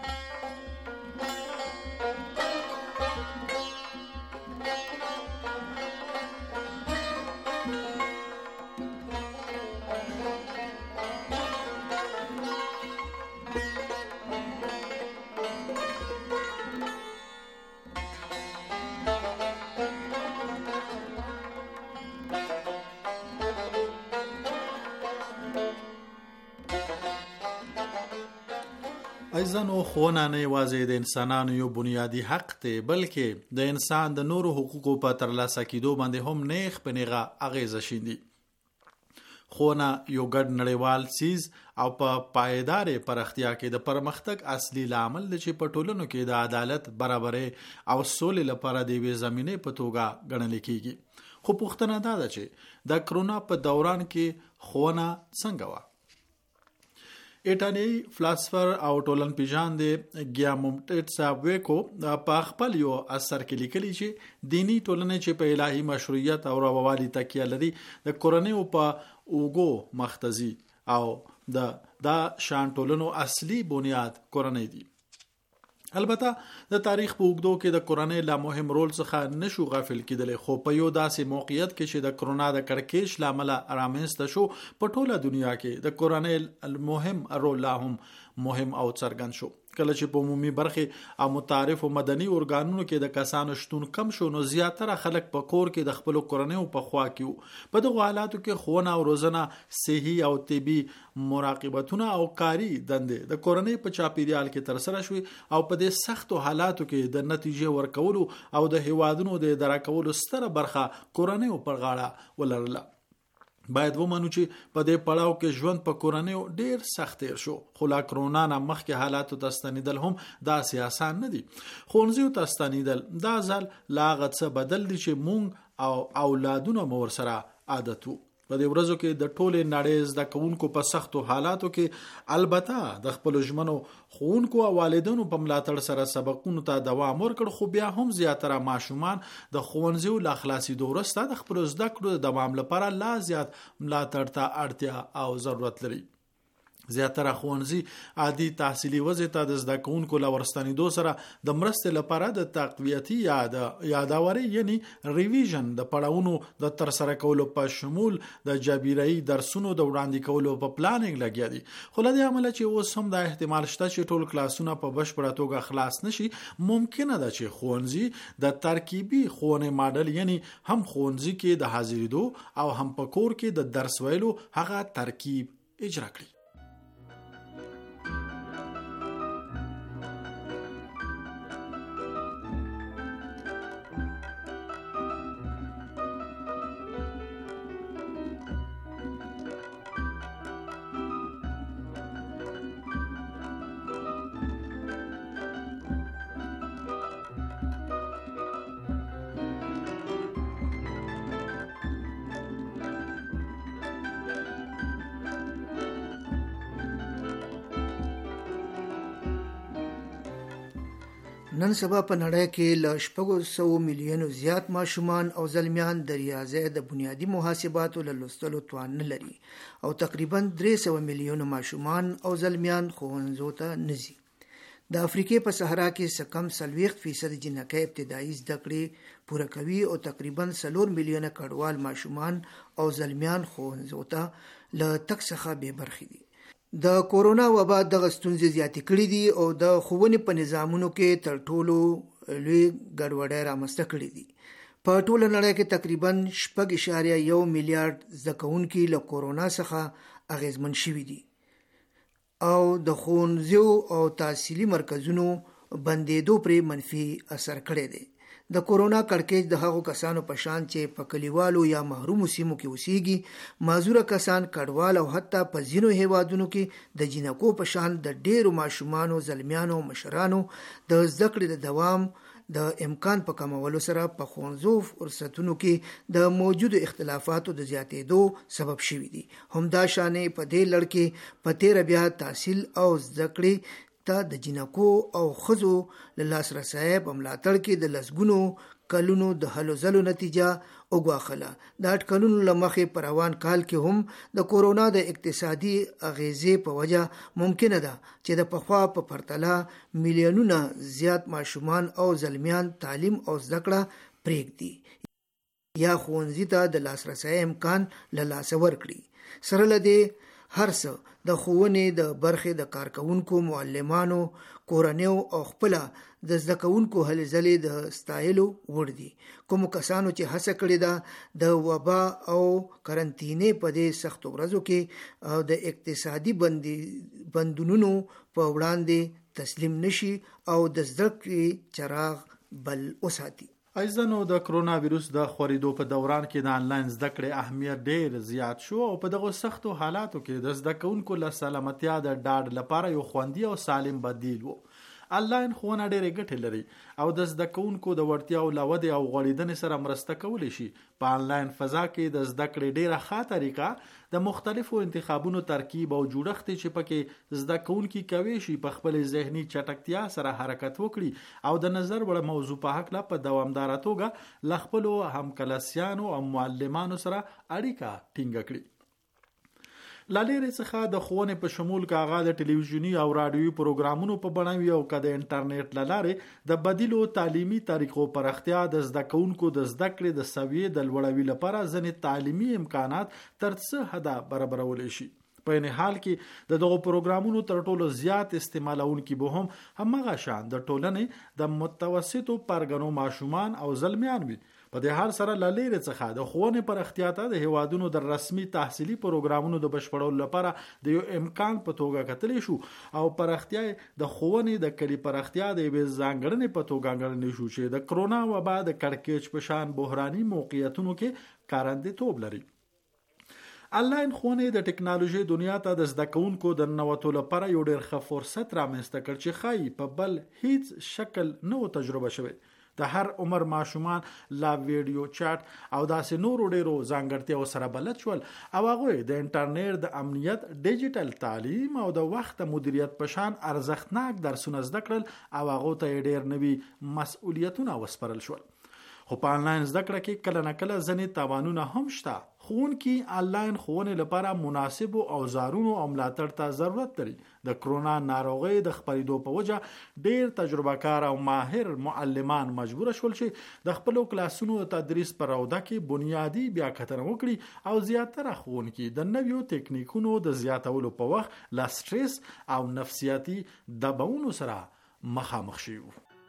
ایزانو خونه نه یوازې د انسانانو یو بنیادی حق دی، بلکې د انسان د نورو حقوقو په ترلاسه کېدو باندې هم نیغ په نیغه اغیزه شیندي. خونه یو ګډ نړیوال څیز او په پایدارې پراختیا کې د پرمختګ اصلي لامل دی چې په ټولنو کې د عدالت، برابرۍ او سولې لپاره د یوې زمینې په توګه ګڼل کېږي. خو پوښتنه دا ده چې د کرونا په دوران کې خونه څنګه وه؟ ایټالوي فلسفر او ټولن پیژان دی ګیامومټ سابویکو په خپل یو اثر کې لیکلی چې دینی ټولنې چې په الهي مشروعیت او رواوالي تکیه لري د کورنۍ په اوګو مختزي او د شان ټولنو اصلي بنیاد کورنۍ دي. البته د تاریخ په اوږدو کې د کورنۍ لا مهم رول څخه نشو غافل کېدلی، خو په یو داسې موقعیت کې چې د کرونا د کړکېچ له امله رامنځته شو په ټوله دنیا کې د کورنۍ مهم رول لا هم مهم او څرګند شو. کله چې په عمومي برخې او متعارف او مدني ارګانونو کې د کسانو شتون کم شو، نو زیاتره خلک په کور کې د خپل کورنۍ په خوا کې په دغه حالاتو کې خونه او روزنه، صحي او طبي مراقبتونه او کاري دندې د کورنۍ په چاپیریال کې تر سره شوې او په دې سختو حالاتو کې د نتیجې ورکولو او د هیوادونو د اداره کولو ستره برخه کورنۍ پر غاړه ولرله. باید ومنو چې په دې پړاو کې ژوند په کورنۍ ډیر سخت تیر شو، خو لا کرونا نه مخکې حالاتو ته ستنېدل هم داسې آسان نه دي. ښوونځیو ته ستنېدل دا ځل لا هغه څه بدل دي چې مونږ او اولادونه مو ورسره عادت وو. په دې ورځو کې د ټولې نړۍ زده کوونکو په سختو حالاتو کې البته د خپل ژمنو ښوونکو او والدینو په ملاتړ سره سبقونو ته دوام ورکړ، خو بیا هم زیاتره ماشومان د ښوونځیو له خلاصېدو وروسته د خپلو زده کړو د دوام لپاره لا زیات ملاتړ ته اړتیا او ضرورت لري. زیاتره ښوونځي عادي تحصیلي وضع ته د زده کوونکو له ورستنېدو سره د مرستې لپاره د تقویتي یاداوري یعنی ریویژن د پړاوونو د ترسره کولو په شمول د جبیري درسونو د وړاندې کولو په پلانینګ لګیا دي. خو له دې عمله چې اوس هم د احتمال شته چې ټول کلاسونه په بشپړه توګه خلاص نشي، ممکنه ده چې ښوونځي د ترکیبي ښوونې ماډل یعنی هم ښوونځي کې د حاضرېدو او هم په کور کې د درس ویلو هغه ترکیب اجرا کړي. نن سبا په نړۍ کې له 600 میلیونو زیات ماشومان او زلمیان د ریاضي د بنیادی محاسباتو له لوستلو توان نه لري او تقریبا 300 میلیونو ماشومان او زلمیان ښوونځو ته نه ځي. د افریقې په صحرا کې کم 40% جنکۍ ابتدایي زده کړې پوره کوي او تقریبا 4 میلیونه کډوال ماشومان او زلمیان ښوونځو ته له تک څخه بې برخې دي. د کورونا وبا دغه ستونزې زیاتې کړې دي او د ښوونې په نظامونو کې تر ټولو لوی ګډوډي رامنځته کړې دي. په ټوله نړۍ کې تقریبا 6.1 میلیارډ زده کوونکي له کورونا څخه اغېزمن شوي دي او د ښوونځیو او تحصیلي مرکزونو بندېدو پرې منفي اثر کړی دی. د کورونا کړکېچ د هغو کسانو په شان چې په کلیوالو یا محرومو سیمو کې اوسېږي، معذوره کسان، کډوال او حتی په ځینو هیوادونو کې د جنکو په شان د ډېرو ماشومانو، زلمیانو او مشرانو د زده کړې د دوام د امکان په کمولو سره په ښوونځو فرصتونو کې د موجودو اختلافاتو د زیاتېدو سبب شوي دي. همدا شانې په دې لړ کې په تېره بیا تحصیل او زده کړې ته د جنکو او ښځو له لاسرسي په ملاتړ کې د لسګونو کلونو د هلو ځلو نتیجه وګواښله. د اټکلونو له مخې په روان کال کې هم د کورونا د اقتصادي اغیزې په وجه ممکنه ده چې د پخوا په پرتله میلیونونه زیات ماشومان او زلمیان تعلیم او زده کړه پرېږدي یا ښوونځي ته د لاسرسي امکان له لاسه ورکړي. سره له دې هر څه د ښوونې د برخې د کارکونکو، معلمانو، کورنیو او خپل د زده کوونکو هلې ځلې د ستایلو وړ دي. کومو کسانو چې هڅه کړې ده د وبا او کرنټینې په دې سختو ورځو کې د اقتصادي بندونونو په وړاندې تسلیم نشي او د زده کړې چراغ بل وساتي. ایزنو د کرونا ویروس د خورېدو په دوران کې د انلاین زده کړې اهمیت ډېر زیات شو او په دغه سختو حالاتو کې د زده کوونکو له سلامتیا د ډاډ لپاره یو خوندي او سالم بدیل وو. انلاین ښوونه ډېرې ګټې لري او د زده کوونکو د وړتیاو له ودې او غوړېدنې سره مرسته کولی شي. په انلاین فضا کې د زده کړې ډېره ښه طریقه د مختلفو انتخابونو ترکیب او جوړښت چې پکې زده کوونکي کوي شي په خپل ذهني چټکتیا سره حرکت وکړي او د نظر وړ موضوع په حق لا په دوامداره توګه ل خپل همکلاسیانو او معلمانو سره اړیکه ټینګه کړي. لالېرې څخه د ښوونې په شمول کاغه د ټلویزیونی او رادیوي پروګرامونو په بڼوي او کده انټرنیټ لاره د بدیلو تعلیمي طریقو پراختیا د زده کوونکو د زده کړې د سویې د لوړوي لپاره ځینې تعلیمي امکانات تر څه حده برابرول شي. په نه حال کې د دغو پروګرامونو تر ټولو زیات استعمالونکي به هم همغه شان د ټولنې د متوسطو پرګنو ماشومان او زلمیان وي. په دې حال سره لالېرې څخه د ښوونې پراختیا ته د هیوادونو د رسمي تحصیلي پروګرامونو د بشپړولو لپاره د یو امکان په توګه کتلی شو او پراختیا د ښوونې د کلي پراختیا د یوې ځانګړنې په توګه ګڼلی شو چې د کرونا وبا د کړکېچ په شان بحراني موقعیتونو کې کارندېتوب لري. انلاین ښوونې د ټکنالوژي دنیا ته د زده کوونکو د ننوتو لپاره یو ډېر ښه فرصت رامنځته کړ چې ښایي په بل هیڅ شکل نه و تجربه شوی. د هر عمر ماشومان لا ویډیو چات او داسې نورو ډیرو ځانګړتیاو سره بلد شول او هغه د انټرنیټ د امنیت، ډیجیټل تعلیم او د وخت مدیریت په شان ارزښتناک درسونه زده کړل او هغه ته ډیر نوي مسؤلیتونه وسپارل شول. خو په انلاین زده کړه کې کله نه کله ځینې تاوانونه هم شته، ښوونکي آنلاین ښوونې لپاره مناسبو اوزارونو او ملاتړ ته ضرورت لري. د کرونا ناروغۍ د خپرېدو په وجه ډېر تجربه کار او ماهر معلمان مجبور شول چې د خپلو کلاسونو تدریس پر روده کې بنیادی بیا کتنه وکړي او زیاتره ښوونکي د نویو تکنیکونو د زیاتولو په وخت له سټرس او نفسیاتي دباونو سره مخامخ شي.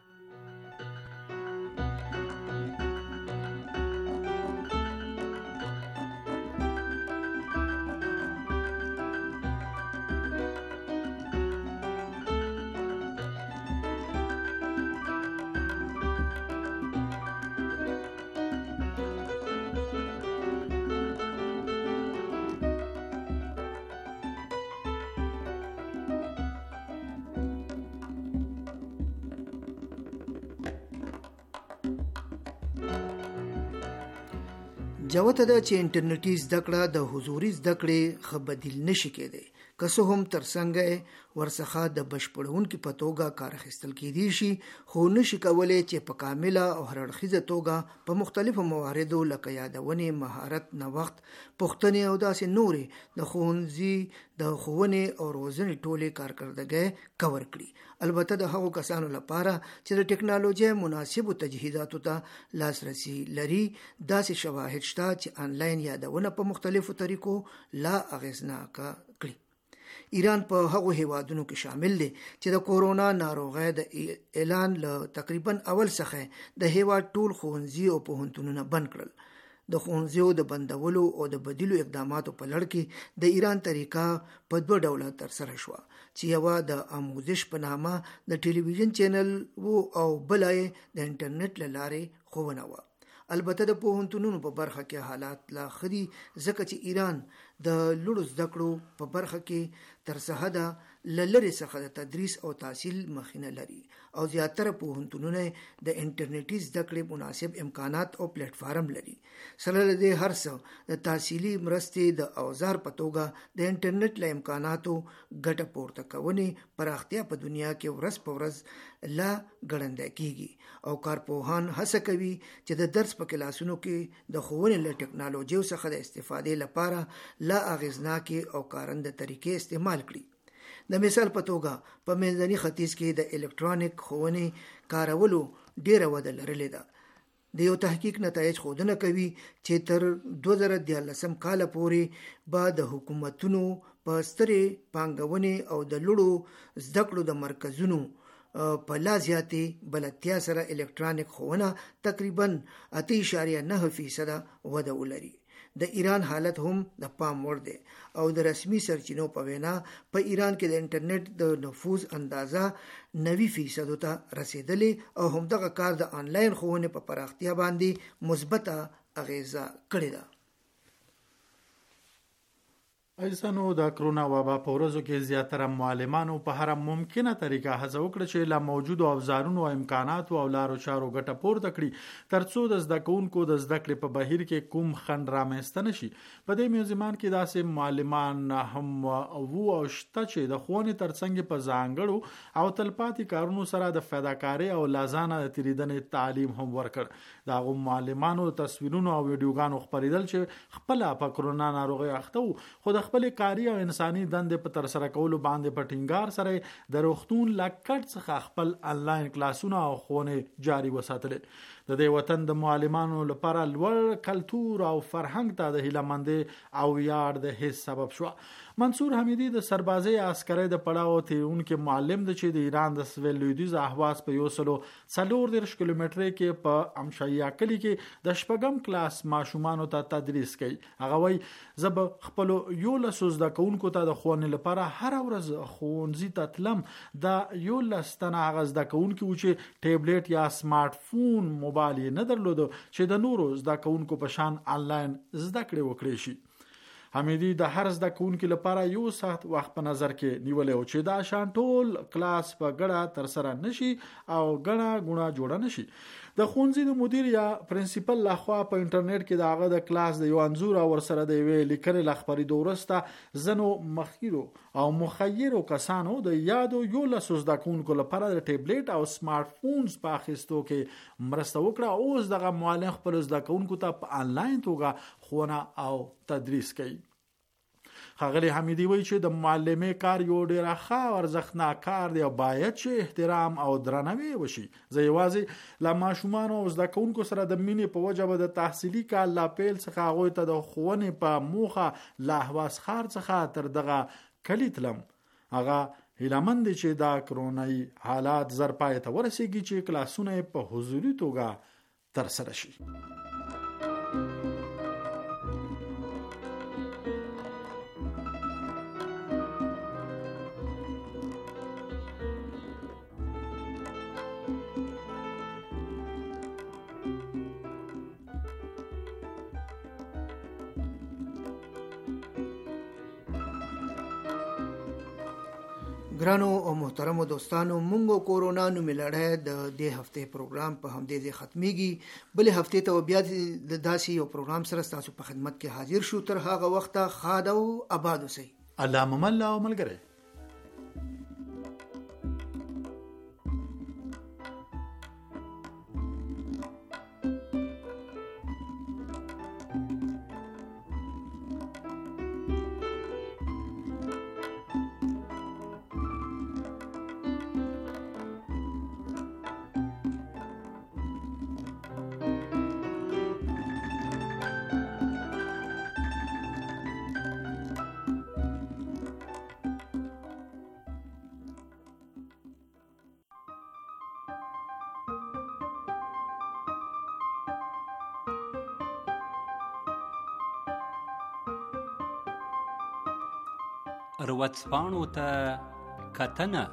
جوته ده چې انټرنیټي زده کړه د حضوري زده کړې ښه بدیل نشي کېدی، که څه هم ترڅنګ ورڅخه د بشپړونکي په توګه کار اخیستل کېدی شي، خو نشي کولی چې په کامله او هرړخیزه توګه په مختلفو مواردو لکه یادونې، مهارت، نوښت، پوښتنې او داسې نورې د ښوونځي د ښوونې او روزنې ټولې کارکردګۍ کور کړي. البته د هغو کسانو لپاره چې د ټکنالوژۍ مناسبو تجهیزاتو ته لاسرسي لري، داسې شواهد شته چې آنلاین یادونه په مختلفو طریقو لا اغیزناکه کړي. ایران په هغو هیوادونو کې شامل دی چې د کورونا ناروغۍ د اعلان له تقریبا اول څخه د هیواد ټول ښوونځي او پوهنتونونه بند کړل. د ښوونځیو د بندولو او د بدیلو اقداماتو په لړ کې د ایران طریقه په دوه ډوله ترسره شوه، چې یوه د آموزش په نامه د ټلویزیون چینل او بله یې د انټرنیټ له لارې ښوونه وه. البته د پوهنتونونو په برخه کې حالات لا ښه دي، ځکه چې ایران د لوړو زده کړو په برخه کې تر سرحده له لرې څخه د تدریس او تحصیل مخینه لري او زیاتره پوهنتونونه د انټرنیټي زده کړې مناسب امکانات او پلیټ فارم لري. سره له دې هر څه د تحصیلي مرستې د اوزار په توګه د انټرنیټ له امکاناتو ګټه پورته کونې پراختیا په دنیا کې ورځ په ورځ لا ګړندی کیږي او کارپوهان هڅه کوي چې د درس په کلاسونو کې د ښوونې له ټکنالوژیو څخه د استفادې لپاره لا اغیزناکې او کارنده طریقې استعمال کړي. د مثال په توګه په منځني ختیځ کې د الکترونیک ښوونې کارولو ډیره وده لرلې ده. د یو تحقیق نتایج ښودنه کوي چې تر 2014 کال پورې به د حکومتونو په سترې پانګونې او د لوړو زده کړو د مرکزونو په لا زیاتې بلدتیا سره الکترونیک ښوونه تقریبا 8.9% وده ولري. د ایران حالت هم د پام وړ دی او د رسمي سرچینو په وینا په ایران کې د انټرنیټ د نفوذ اندازه 90% ته رسیدلې او همدغه کار د آنلاین ښوونې په پراختیا باندې مثبته اغیزه کړې ده. ایسانو د کرونا وبا په ورځو کې زیاتره معلمانو په هر ممکنه طریقه هڅه وکړه چې له موجودو اوزارونو او امکاناتو او لارو چارو ګټه پورته کړي ترڅو د زده کوونکو د زده کړې په بهیر کې کوم خنډ رامنځته نشي. په دې میوزیمان کې داسې معلمان هم او شته چې د ښوونې ترڅنګ په ځانګړو او تلپاتې کارونو سره د فداکارۍ او لازانه تیریدنې تعلیم هم ورکړ. د هغو معلمانو تصویرونو او ویډیوګانو خپرېدل چې خپل په کرونا ناروغۍ اخته وو، خو د خپل کاری او انساني دندې په تر سره کولو باندې په ټینګار سره د روغتون لکټ څخه خپل آنلاین کلاسونه او ښوونې جاري وساتلې. د دې وطن د معلمانو لپاره لوړ کلتور او فرهنګ ته د هیلهمندۍ او یاد د هیڅ سبب شو. منصور حمیدی د سربازي عسکرۍ د پړاو تیونکو معلم د چې د ایران د سویل لویدیز اهواز په 140 کیلومتر کې په امشایا کلی کې د شپږم کلاس ماشومان ته تدریس کوي. هغه وایي زب خپل یو لسوز د کونکو ته د ښوونې لپاره هر ورځ ښوونځي ته تلم. د یو لستنه غز د کونکو چې ټابلیټ یا سمارټ فون موبایل نه درلود چې د نورو زده کوونکو په شان آنلاین زده کړې وکړي شي. حمیدی د هر زده کوونکو لپاره یو ساعت وخت په نظر کې نیولې او چې دا شان ټول کلاس په ګډه تر سره نشي او غونه جوړه نشي. د ښوونځي د مدیر یا پرنسپل لخوا په انټرنیټ کې داغه د کلاس د یو انزور او سره د ویل لیکل لخبري دورسته زنو مخیرو او مخیرو کسانو د یادو یو لسوز د کوونکو لپاره د ټابلیټ او سمارټ فونز په اخیستو کې مرسته وکړه. اوس دغه معلم خپل زده کوونکو ته په آنلاین توګه ښوونه او تدریس کوي. ښاغلي حمیدي وایي چې د معلمې کار یو ډېر ښه او ارزښتناک کار دی او باید چې احترام او درناوی وشي. زه یوازې له ماشومانو او زده کوونکو سره د مینې په وجه به د تحصیلي کال لا پیل څخه هغوی ته د ښوونې په موخه له اهواز ښار څخه تر دغه کلي تلم. هغه هیلهمند دی چې دا کرونایي حالات زر پای ته ورسیږي چې کلاسونه په حضوري توګه ترسره شي. ګرانو او محترمو دوستانو، مونږ کورونا نومې لړۍ د دې هفته پروګرام په همدې ځای ختميږي. بلې هفته ته بیا د داسې یو پروګرام سره تاسو په خدمت کې حاضر شو. تر هغه وخته ښاد او آباد اوسئ. الله ممل او ملګری. ورځپاڼو ته کتنه.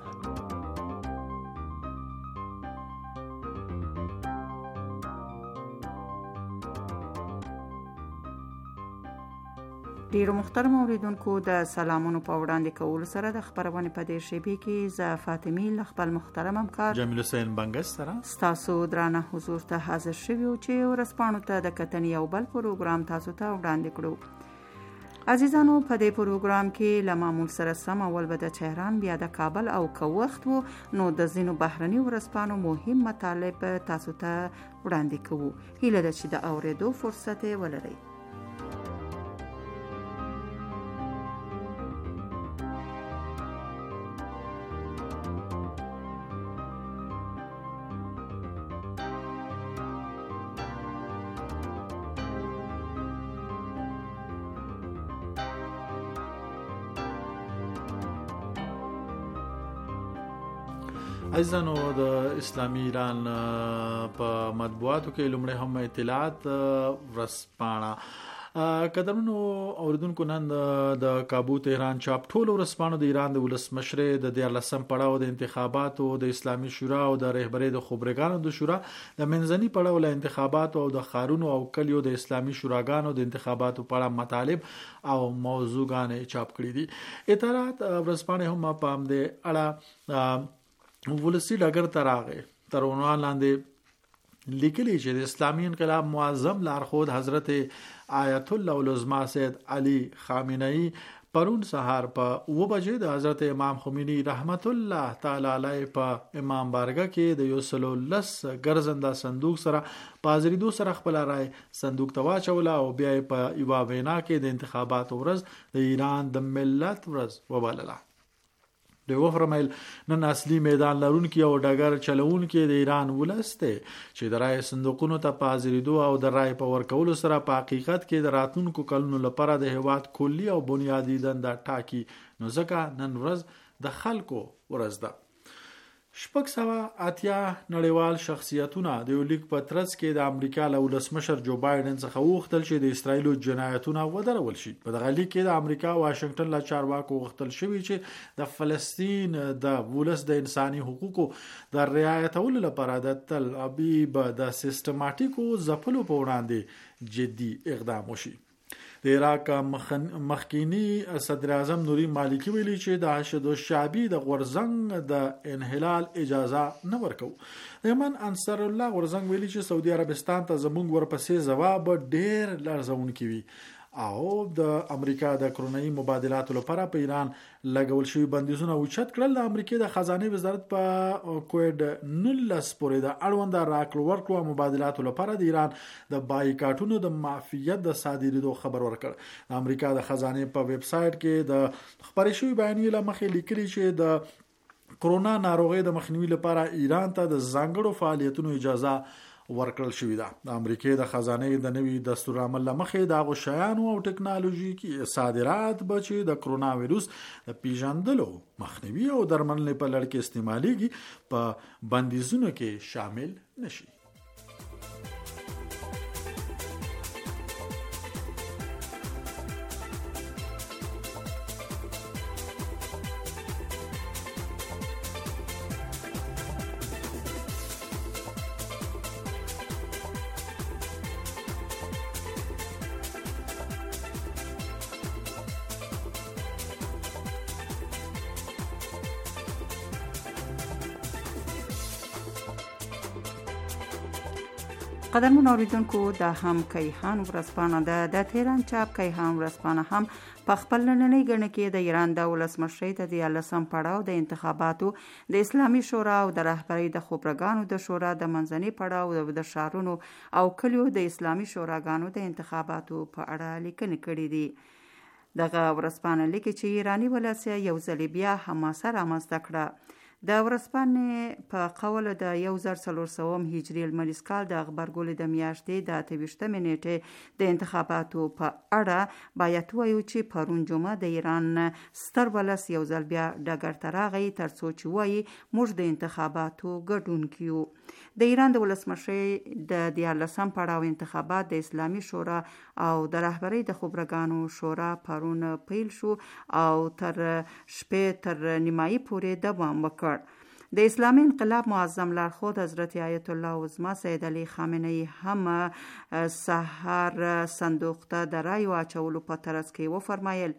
ډیرو محترم اوریدونکو د سلامونو په وړاندې کولو سره د خبرونه په دې شیبه کې ز فاطمی ل خپل محترم همکار جمیل حسین بنگس سره تاسو درانه حضور ته حاضر شویو چې ورځپاڼو ته د کتنې یو بل پروګرام تاسو ته وړاندې کړو. عزیزانو، په دې پروګرام کې له معمول سره سم اول به د تهران بیا د کابل او که وخت وو نو د ځینو بهرني ورځپاڼو مهم مطالب تاسو ته وړاندې کوو. هیله ده چې د اوریدو فرصت ولرئ. عزیزانو، د اسلامی ایران په مطبوعاتو کې لومړی هم اطلاعات ورځپاڼه قدرمنو اوریدونکو نن د کابو تهران چاپ ټول ورځپاڼو د ایران د ولسمشرۍ د 14 پړاو د انتخاباتو د اسلامي شورا او د رهبرۍ د خبرګانو د شورا د منځني پړاو له انتخاباتو او د خارونو او کلیو د اسلامي شوراګانو د انتخاباتو په اړه مطالب او موضوعګانې چاپ کړي دي. اطلاعات ورځپاڼې هم په همدې اړه ولسی ډګر ته راغی. تر عنوان لاندې لیکلي چې د اسلامي انقلاب معظم لارښود حضرت آیت الله العظما سید علی خامنه‌ای پرون سهار په 9 بجې د حضرت امام خمینی رحمت الله تعالی علیه په امام بارګه کې د 110 ګرځنده صندوق سره پازریدو سره خپل رائے صندوق ته واچوله او بیا په یو وینا کې د انتخاباتو ورځ د ایران د ملت ورځ وبلله. دوی فرمایل نن اصلي میدان لرونکي او ډګر چلوونکي د ایران ولسته چې د رای صندوقونو ته پازریدو او د رای په ورکولو سره په حقیقت کې د راتلونکو کلونو لپاره د هیواد کلی او بنیادی دنده ټاکي. نو ځکه نن ورځ د خلکو ورځ ده. 680 نړیوال شخصیتونه د یو لیک په ترڅ کې د امریکا له ولسمشر جو بایدن څخه وغوښتل چې د اسرایلو جنایتونه ودرول شي. په دغه لیک کې د امریکا واشنگټن له چارواکو وغوښتل شوی چې د فلسطین د ولس د انساني حقوقو د رعایتولو لپاره د تل ابیب د سیستماتیکو ځپلو په وړاندې جدي اقدام وشي. د عراق مخکینی صدر اعظم نوری مالکی ویلي چې د حشد الشعبي د غورزنګ د انحلال اجازه نه ورکو. د یمن انصار الله غورزنګ ویلي چې سعودي عربستان ته زمونږ ورپسې ځواب ډېر لرزونکي وي او د امریکا د کرونایي مبادلاتو لپاره په ایران لګول شوی بندیزونه اوچت کړل. د امریکا د خزانه وزارت په کووډ 19 پورې د اړوند راکړو ورکړو مبادلاتو لپاره د ایران د بایکاټونو د معافیت د صادرېدو خبر ورکړ. د امریکا د خزانه په ویب سټ کې د خبري شوی بیانیه لمخې لیکلي چې د کرونا ناروغي د مخنیوي لپاره ایران ته د ځانګړو فعالیتونو اجازه ورکړل شوې ده. د امریکای د خزانه د نوي دستور عمل لمخې د غشیانو او ټکنالوژیکي صادرات بچي د کرونا وایروس د پیژندلو مخنیوي او درملنې په لړ کې استعماليږي په بندیزونو کې شامل نشي. قدرمن اوریدونکو د هم کیهان ورځپاڼه د تهران چاپ کیهان ورځپاڼه هم په خپل نننۍ ګڼه کې د ایران د ولسمشرۍ ته د 14 پړاو د انتخاباتو د اسلامي شورا او د رهبرۍ د خبرګانو د شورا د منځني پړاو د شهرونو او کلیو د اسلامي شوراګانو د انتخاباتو په اړه لیکنې کړې دي. دغه ورځپاڼه لیکي چې ایرانی ولس یو ځل بیا حماسه رامنځته کړه. د ورځپاڼې په قول د 1400 هجري لمریز کال د خبرګول د میاشتې د 28 نیټې د انتخاباتو په اړه باید وایو چې پرون جمعه د ایران ستر ولس یو ځل بیا ډګر ته راغی ترڅو چې وایي موږ د انتخاباتو ګډون کیو. د ایران د ولسمشرۍ د 14 پړاو انتخابات د اسلامي شورا او د رهبرۍ د خبرګانو شورا پرون پیل شو او تر شپې تر نیمایي پورې دوام وکړ. د اسلامي انقلاب معظم لارښود حضرت آیت الله عظما سید علی خامنه ای هم سحر صندوق ته د رای واچولو په ترڅ کې وفرمایل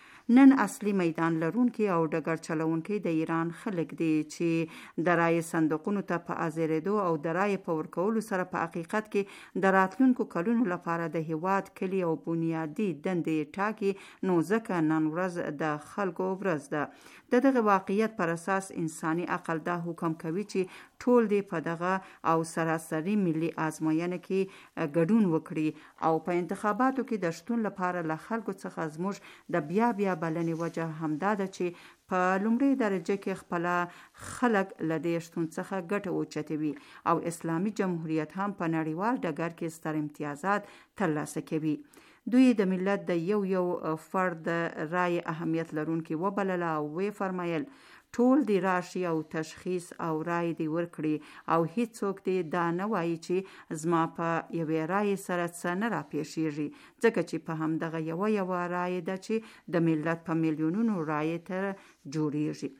نن اصلي میدان لرونکي او ډګر چلونکي د ایران خلک دي چې د رای صندوقونو ته په ازریدو او د رای په ورکولو سره په حقیقت کې د راتلونکو کلونو لپاره د هیواد کلی او بنیادی دندې ټاکي. نو ځکه نن ورځ د خلکو ورځ ده. د دغه واقعیت پر اساس انساني عقل دا حکم کوي چې ټول دې په دغه او سراسري ملي آزموینه کې ګډون وکړي او په انتخاباتو کې د شتون لپاره له خلکو څخه زموږ د بیا بلنې وجه همدا ده چې په لومړي درجه کې خپل خلک له دې شتون څخه ګټه اوچتوي او اسلامي جمهوریت هم په نړیوال ډګر کې ستر امتیازات ترلاسه کوي. دوی د ملت د یو فرد رای اهمیت لرونکي وبلله او وی فرمایل ټول دی راشي او تشخیص او رای دی ورکړي او هیڅوک دی دا نه وایي چې زما په یوې رای سره څه نه راپېښیږي ځکه چې په همدغه یوه رای ده چې د ملت په میلیونونو رای تر جوړیږي.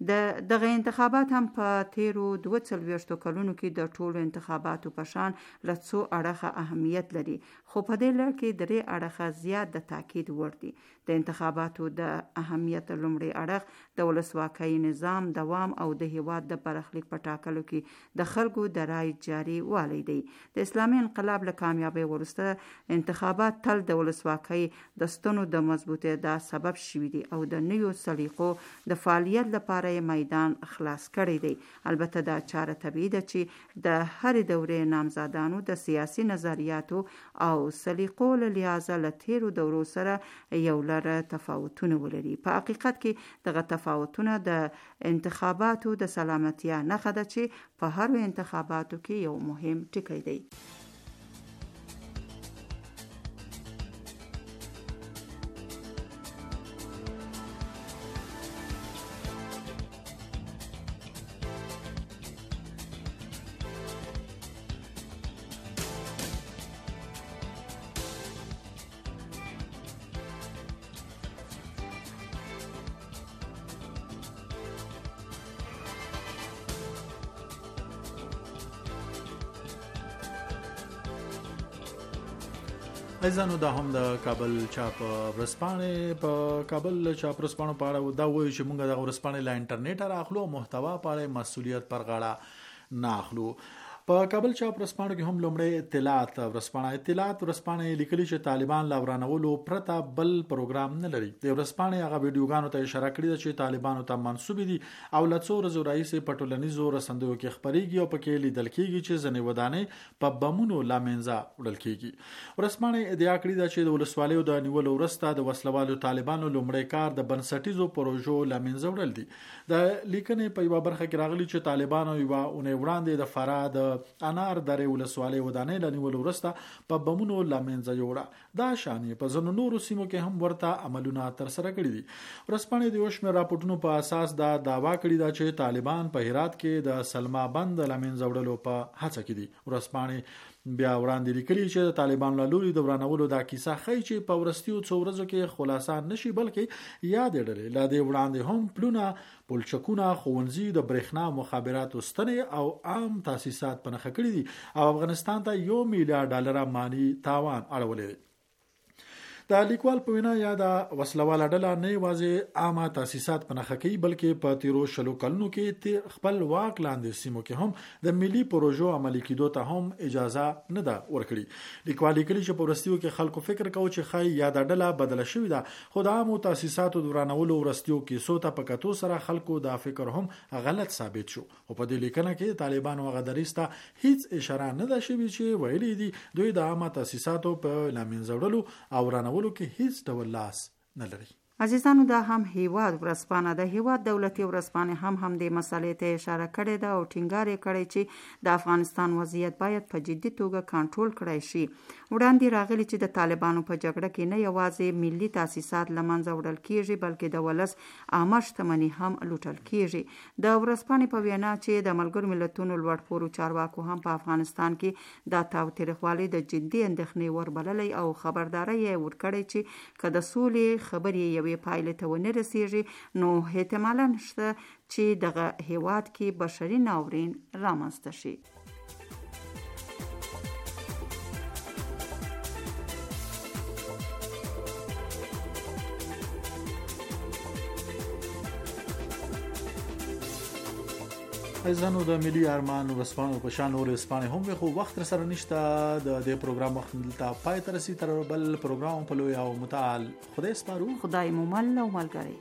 دغه انتخابات هم په تیرو 42 کلونو کې د ټولو انتخاباتو په شان له څو اړخه اهمیت لري خو په دې لړ کې درې اړخه زیات د تاکید وړ دي. د انتخاباتو د اهمیت لومړی اړخ د ولسواکۍ نظام دوام او د هیواد د برخلیک په ټاکلو کې د خلکو د رای جاري والی دی. د اسلامي انقلاب له کامیابۍ وروسته انتخابات تل د ولسواکۍ د ستنو د مضبوطېدا سبب شوي دي او د نویو سلیقو د فعالیت لپاره میدان خلاص کړی دی. البته دا چاره طبیعي ده چې د هرې دورې نامزادانو د سیاسي نظریاتو او سلیقو له لحاظه له تیرو دورو سره یو لړ تفاوتونه ولري. په حقیقت کې دغه تفاوتونه د انتخاباتو د سلامتیا نښه ده چې په هرو انتخاباتو کې یو مهم ټکی دی. ایزانو دا هم د کابل چاپ ورځپاڼې په کابل چاپ ورځپاڼو په اړه دا وایي چې موږ د ورځپاڼې له انټرنیټ راخلو محتوا په اړه مسؤلیت پر غاړه نه اخلو په کابل چاپ ورځپاڼو کې هم لومړی اطلاعات ورځپاڼه لیکلي چې طالبان لا ورانولو پرته بل پروګرام نه لري. د ورځپاڼې هغه ویډیوګانو ته اشاره کړې ده چې طالبانو ته منسوب دي او له څو ورځو راهیسې په ټولنیزو رسنیو کې خپرېږي او پکې لیدل کېږي چې ځینې ودانۍ په بمونو لا منځه وړل کېږي. ورځپاڼه ادعا کړې ده چې د ولسوالیو د نیولو وروسته د وسلوالو طالبانو لومړی کار د بنسټیزو پروژو لا منځه وړل دي. د لیکنې په یوه برخه کې راغلي چې طالبانو یوه اونۍ وړاندې د فراه د انار درې ولسوالۍ ودانۍ له نیولو وروسته په بمونو له منځه یوړه. دا شانې په ځینو نورو سیمو کې هم ورته عملونه ترسره کړي دي. ورځپاڼې د یو شمېر راپورټونو په اساس دا دعوا کړې ده چې طالبان په هرات کې د سلما بند له منځه وړلو په هڅه کې دي. ورځپاڼې بیا وړاندې لیکلي چې د طالبانو له لوري د ورانولو دا کیسه ښیي چې په وروستیو څو ورځو کې خلاصه نشي، بلکې یادې ډلې له دې وړاندې هم پلونه، پلچکونه، ښوونځي، د برېښنا مخابراتو ستنې او عام تاسیسات په نښه کړي دي او افغانستان ته $1 میلیارډ مالي تاوان اړولی دی. د لیکوال په وینا یا د وسلواله ډله نه یوازې عامه تاسیسات په نښه کوي، بلکې په تیرو 20 کلونو کې خپل واک لاندې سیمو کې هم د ملي پروژو عملي کېدو ته هم اجازه نه ده ورکړي. لیکوال لیکلي چې په وروستیو کې خلکو فکر کوي چې ښایي یا د ډله بدله شوې ده، خو د عامو تاسیساتو د ورانولو وروستیو کیسو ته په کتو سره خلکو دا فکر هم غلط ثابت شو. او په دې لیکنه کې طالبانو هغه دریځ ته هیڅ اشاره نه ده شوې چې ویلي دي دوی د عامه تاسیساتو په له منځه وړلو او ورانولو کې هیڅ ډول لاس نه لري. عزیزانو، دا هم هیواد ورځپاڼه ده. هیواد دولتي ورځپاڼې هم دې مسلې ته اشاره کړې ده او ټینګار یې کړی چې د افغانستان وضعیت باید په جدي توګه کنټرول کړی شي. وړاندې راغلي چې د طالبانو په جګړه کې نه یوازې ملي تاسیسات له منځه وړل کیږي، بلکې د ولس عامه شتمني هم لوټل کیږي. د ورځپاڼې په وینا چې د ملګرو ملتونو لوړپوړو چارواکو هم په افغانستان کې د تاوتریخوالي د جدي اندېښنې وربللی او خبرداری یې ورکړی چې که د سولې خبرې یوې پایلې ته ونه رسیږي نو احتمالاً شته چې دغه هیواد کې بشري ناورین رامنځته شي. ایزانو د ملي ارمان ورځپاڼو په شان نور ورځپاڼې هم وي، خو وخت سره نشته. د دې پروګرام وخت دلته پای ته رسي. تر بل پروګرام په لوی او متعال خدای سپارو. خدای مو مل او ملګری.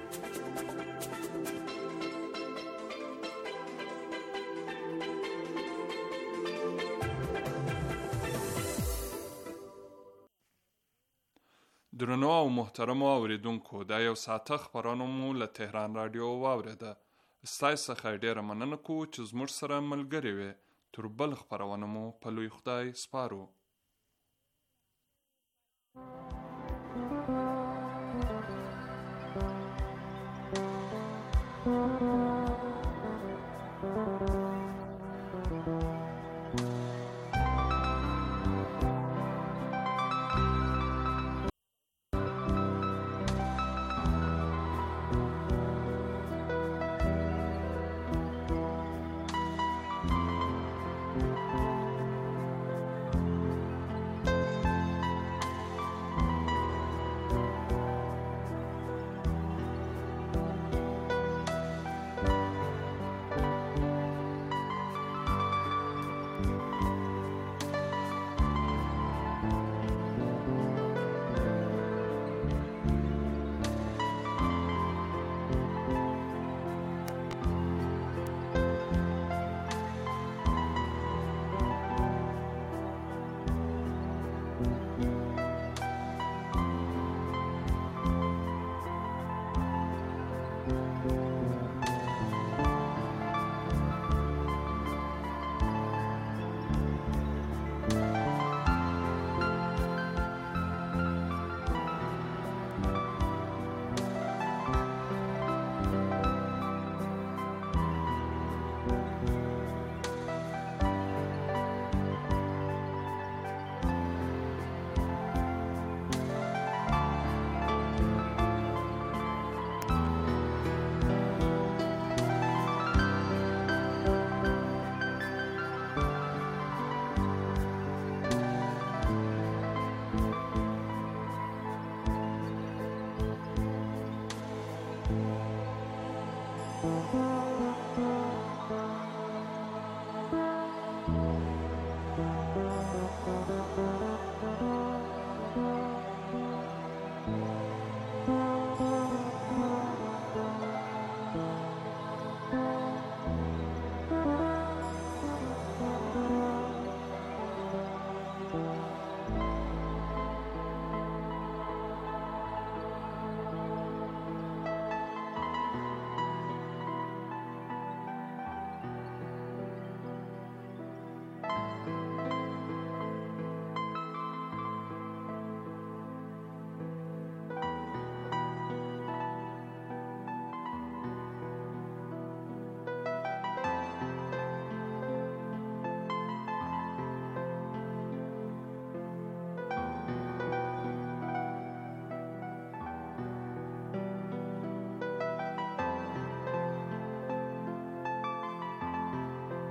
درنو او محترمو اوریدونکو، دا یو ساعته خبرونه مو له تهران رادیو واوریده. ستاسو څخه ډیره مننه کوو چې زموږ سره ملګري وي. تر بل خبرونه مو په لوی خدای سپارو.